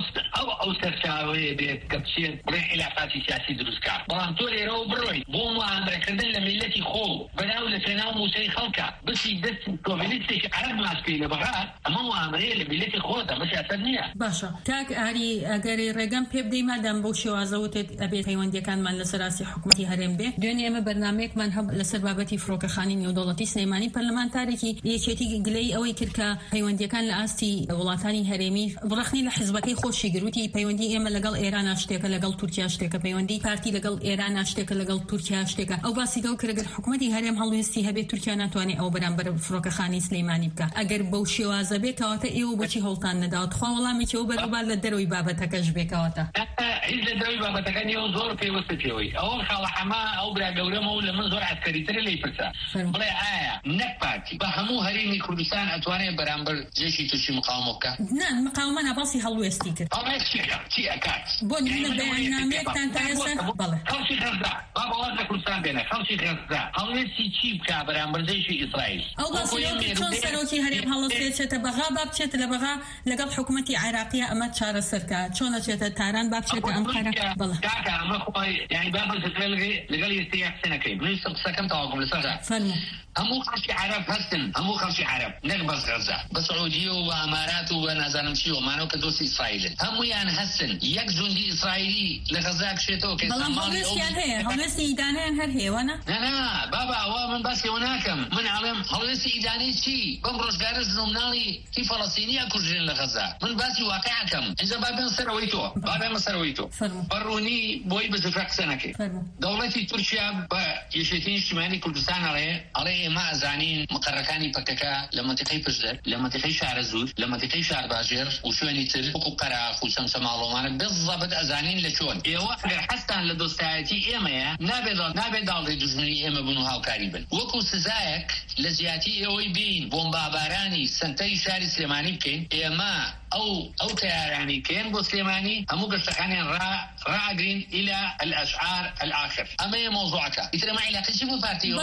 ئەو سەرچاوەیە بێت کە بچێت بڵێ علاقاتی سیاسی دروستکە. بەڵام تۆ لێرەوە بڕۆیت بۆ معاملەکردن لە میلەتی خۆ بەناو لە پێناو موسەی خەڵکە بچی دەستی کۆمونیستێکی عەرەب ماسکەی لە بەغات ئەمە معاملەیە لە میلەتی خۆت ئەمە سیاست نییە. باشە کاک ئاری ئەگەری ڕێگەم پێ بدەی مادام بەو شێوازەوتێت ئەبێت پەیوەندیەکانمان لەسەر ئاستی حکوومەتی هەرێم بێ. دوێنێ ئێمە بەرنامەیەکمان هەب لەسەر بابەتی فڕۆکەخانی نێودەوڵەتی سلەیمانی پەرلەمانتارێکی یەکێتی گلەی ئەوەی کرد کە پەیوەندیەکان لە ئاستی وڵاتانی هەرێمی بڕەخنی لە حیزبەکەی خۆشی گروتی پەیوەندی ئێمە لەگەڵ ئێران شتێکە لەگەڵ تورکیا شتێکە پەیوەندی پارتی لەگەڵ ئێران شتێکە لەگەڵ تورکیا شتێکە. ئەو باسی دەو کرێگەر حکوومەتی هەرێم هەڵوێستی هەبێت تورکیا ناتوانێت ئەو بەرامبەر فڕۆکەخانی سلەیمانی بکە. ئەگەر بەو شێوازە بێت کەواتە ئێوە بۆچی هەوڵتان نەداوت خوا وەڵامێکی ئەو بەرەبار لە دەرەوەی بابەتەکەش بێکەوەتە. هیچ لە دەرەوەی بابەتەکە نیە و زۆر پێوەستە پێوەی ئەوە خاڵە حەما ئەو برا گەورەمە و لە من زۆر عسکەریترە لێی پرسا بڵێ ئایا نەک پارتی بە هەموو هەرێمی کوردستان ئەتوانێت بەرامبەر جێشی تووشی مقاومە بکە؟ نا مقاومە نەباسی هەڵوێستی کرد. چی ئەکات؟ بۆ نمونە بەیاننامەیەکتان تا ئێستا بەڵێ خەڵکی غەزا با بەڵات لە کوردستان بێنە خەڵکی غەزا هەڵوێستی چی بکا بەرامبەر جێشی ئیسرائیل؟ ئەو باسی چۆن سەرۆکی هەرێم هەڵەستێتێتە بەغا با بچێتە لە بەغا لەگەڵ حکوومەتی عێراقیە ئەمە چارەسەرکە چۆنەچێتە تاران با بچێتە ئەنقەرە. بەڵێ کاکە ئەمە خۆی یعنی بابەتە لەگەڵ یەکتری قسەنەکەی من قسەکەم تەواو لەسەردا هەموو خەڵکی عەرەب هەستن هەموو خەڵکی عەرەب نەک بەس غەزا بە سعودیە و بە ئەمارات و بە نازانم چی و مانەوە کە دۆستی ئیسرائیلن هەموویان هەستن یەک جوندی ئیسرائیلی لە غەزا کشێتەوە کە هەڵوێستیان هەیە هەڵوێستی ئیدانەیان هەر هەیەوانە؟ نا بابا ئەوە من باسیەوە ناکەم من ئەڵێم هەڵوێستی ئیدانەی چی بەم ڕۆژگارە زنومناڵی تی فەڵەستینیە کوژرێن لە غەزا من باسی واقعەکەم ئینجا بابێن سەرەوەی تۆ بابێمە سەرەوەی تۆ بەڕوونی بۆی بەجفرە قسە نەکەی دەوڵەتی تورکیا بە یەکێتی نیشتیمانی کوردستان ئەڵێ ئێمە ئەزانین مقرەکانی پەکەکە لە منتیقەی پشدەر لە منتیقەی شارە زور لە منتیقەی شارباژێر و شوێنی تر وەکو قەراخ و شەمسە ماڵۆمانە بێزەبەت ئەزانین لە چۆن ئێوە ئەگەر حەستان لە دۆستایەتی ئێمەیە نابێت داڵی دوژمنی ئێمە بن و هاوکاری بن وەکو سزایەک لە زیاتی ئێوەی بین بۆمبابارانی سنتەری شاری سلێمانی بکەین ئێمە ئەو تیارانی کێن بۆ سلێمانی هەموو گەشتەکانیان ڕاگرین إلى الأشعار الآخر ئەمە مۆزوعەکە ئیتر ئەمە عیلاقەی بۆ پارتیەوە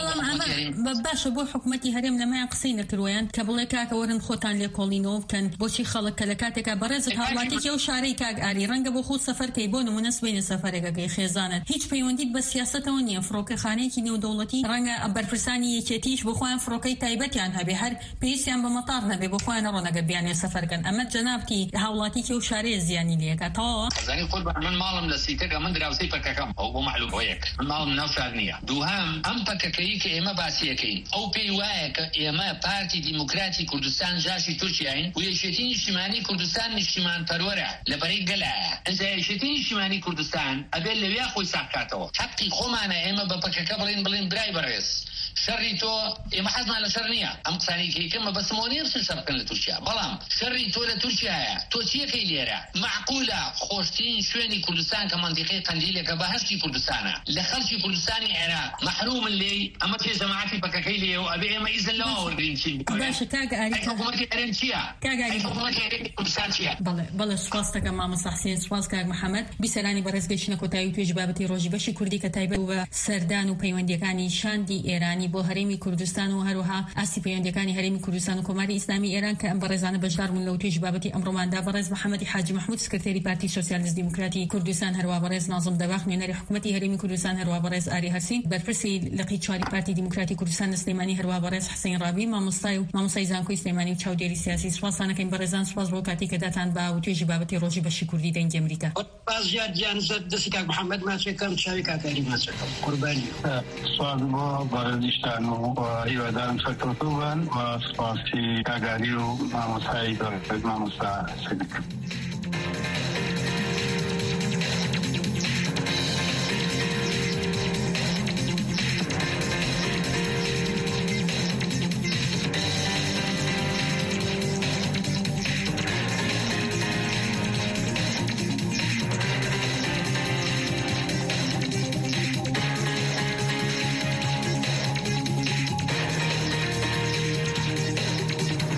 باشە بۆ حکوومەتی هەرێم لەمایان قسەی نەکردویان کە بڵێ کاکە وەرن خۆتان لێ کۆڵینەوە بکەن بۆچی خەڵک کە لە کاتێکا بەڕێزت هاوڵاتێکی ئەو شارەی کاک ئاری ڕەنگە بۆ خۆت سەفەرکەی بۆ نمونە سبەینە سەفەرێکەکەی خێزانن هیچ پەیوەندیت بە سیاسەتەوە نییە فڕۆکەخانەیەکی نێودەوڵەتی ڕەنگە بەرپرسانی یەکێتیش بۆ خۆیان فڕۆکەی تایبەتیان هەبێ هەر پێویستیان بە مەتار نەبێ بۆ خۆیان ڕۆنەگە بیانێ سەفەرکەن ئەمە جەنابتی هاوڵاتێکی ئەو شارەیە زیانی لێکە تەواوە زانی خۆت من ماڵم لە سیتەکە من دراوسەی پەکەکەم ئەو بۆ معلومە یەک من ماڵم ناو شار نییە دووهەم ئەم پەکەکەی کە ئێمە باسیەکەین ئەو پێی وایە کە ئێمە پارتی دیموکراتی کوردستان ژاشی تورکیاین و یەکێتی نیشتیمانی کوردستان نیشتیمان پەروەرە لەبەرەی گەلایە ئەنجا یەکێتی نیشتیمانی کوردستان ئەبێت لەوێ خۆی ساکاتەوە حەقی خۆمانە ئێمە بە پەکەکە بڵێن برای بەڕێز شەڕی تۆ ئێمە حەزمان لە شەڕ نییە ئەم قسانی کەیکەمە بەسمەوە نیە بچن شەڕ بکەن لە تورکیا بەڵام شەڕی تۆ لە تورکیایە تۆ چیەکەی لێرە معقولە خۆشترین شوێنی کوردستان کە مەنتیقەی قەندیلێکە بەهەشتی کوردستانە لە خەڵکی کوردستانی عێراق محرومن لێی ئەمە پێ جەماعەتی بەکەکەی لێ و ئەبێ ئێمە ئیزن لەوە وەرگرین چی باشە کاگە ئاریکا حکوومەتی هەرێم چییە حکوومەتی هەرێمی کوردستان چییە بەڵێ سوپاس دەکەم مامۆستا حسێن سوپاس کاک محەممەد بیسەرانی بەڕێزگەیشتنە کۆتایی و توێژ بابەتی ڕۆژی بەشی کوردی کە تایبەت بە سەردان و پەیوەندیەکانی شاندی ئێرانی بۆ هەرێمی کوردستان و هەروەها ئاسی پەیوەندیەکانی هەرێمی کوردستان و کۆماری ئیسلامی ئێران کە ئەم بەڕێزانە بەشدار بوون لەو توێژ بابەتی ئەمڕۆماندا بەڕێز محەممەدی حاجی محمود سکرتێری پارتی سۆسیالیست دیموکراتی کوردستان هەروە بەڕێز نازم دەباخ نوێنەری حکوومەتی هەرێمی کوردستان هەروە بەڕێز ئاری هەرسین بەرپرسی لقی چواری پارتی دیموکراتی کوردستان سلێمانی هەروە بەڕێز حسین ڕابی مامۆستای زانکۆی سلێمانی و چاودێری سیاسی سوپاسانەکەین بەڕێزان سوپاس بۆ کاتی کە داتان با و توێژی بابەتی ڕۆژی بەشی کوردی دەنگی ئەمریکا باز زیاد گیان زەد دەستی کاک محەممەد ماچێکم چاوی کاکاری ماچەکەم قوربانی سوپاس بۆ بەڕێزیشتان و هیوادارم سەرکەوتوو بن و سوپاسی کاگاری و مامۆستای مامۆستا سەدەکەم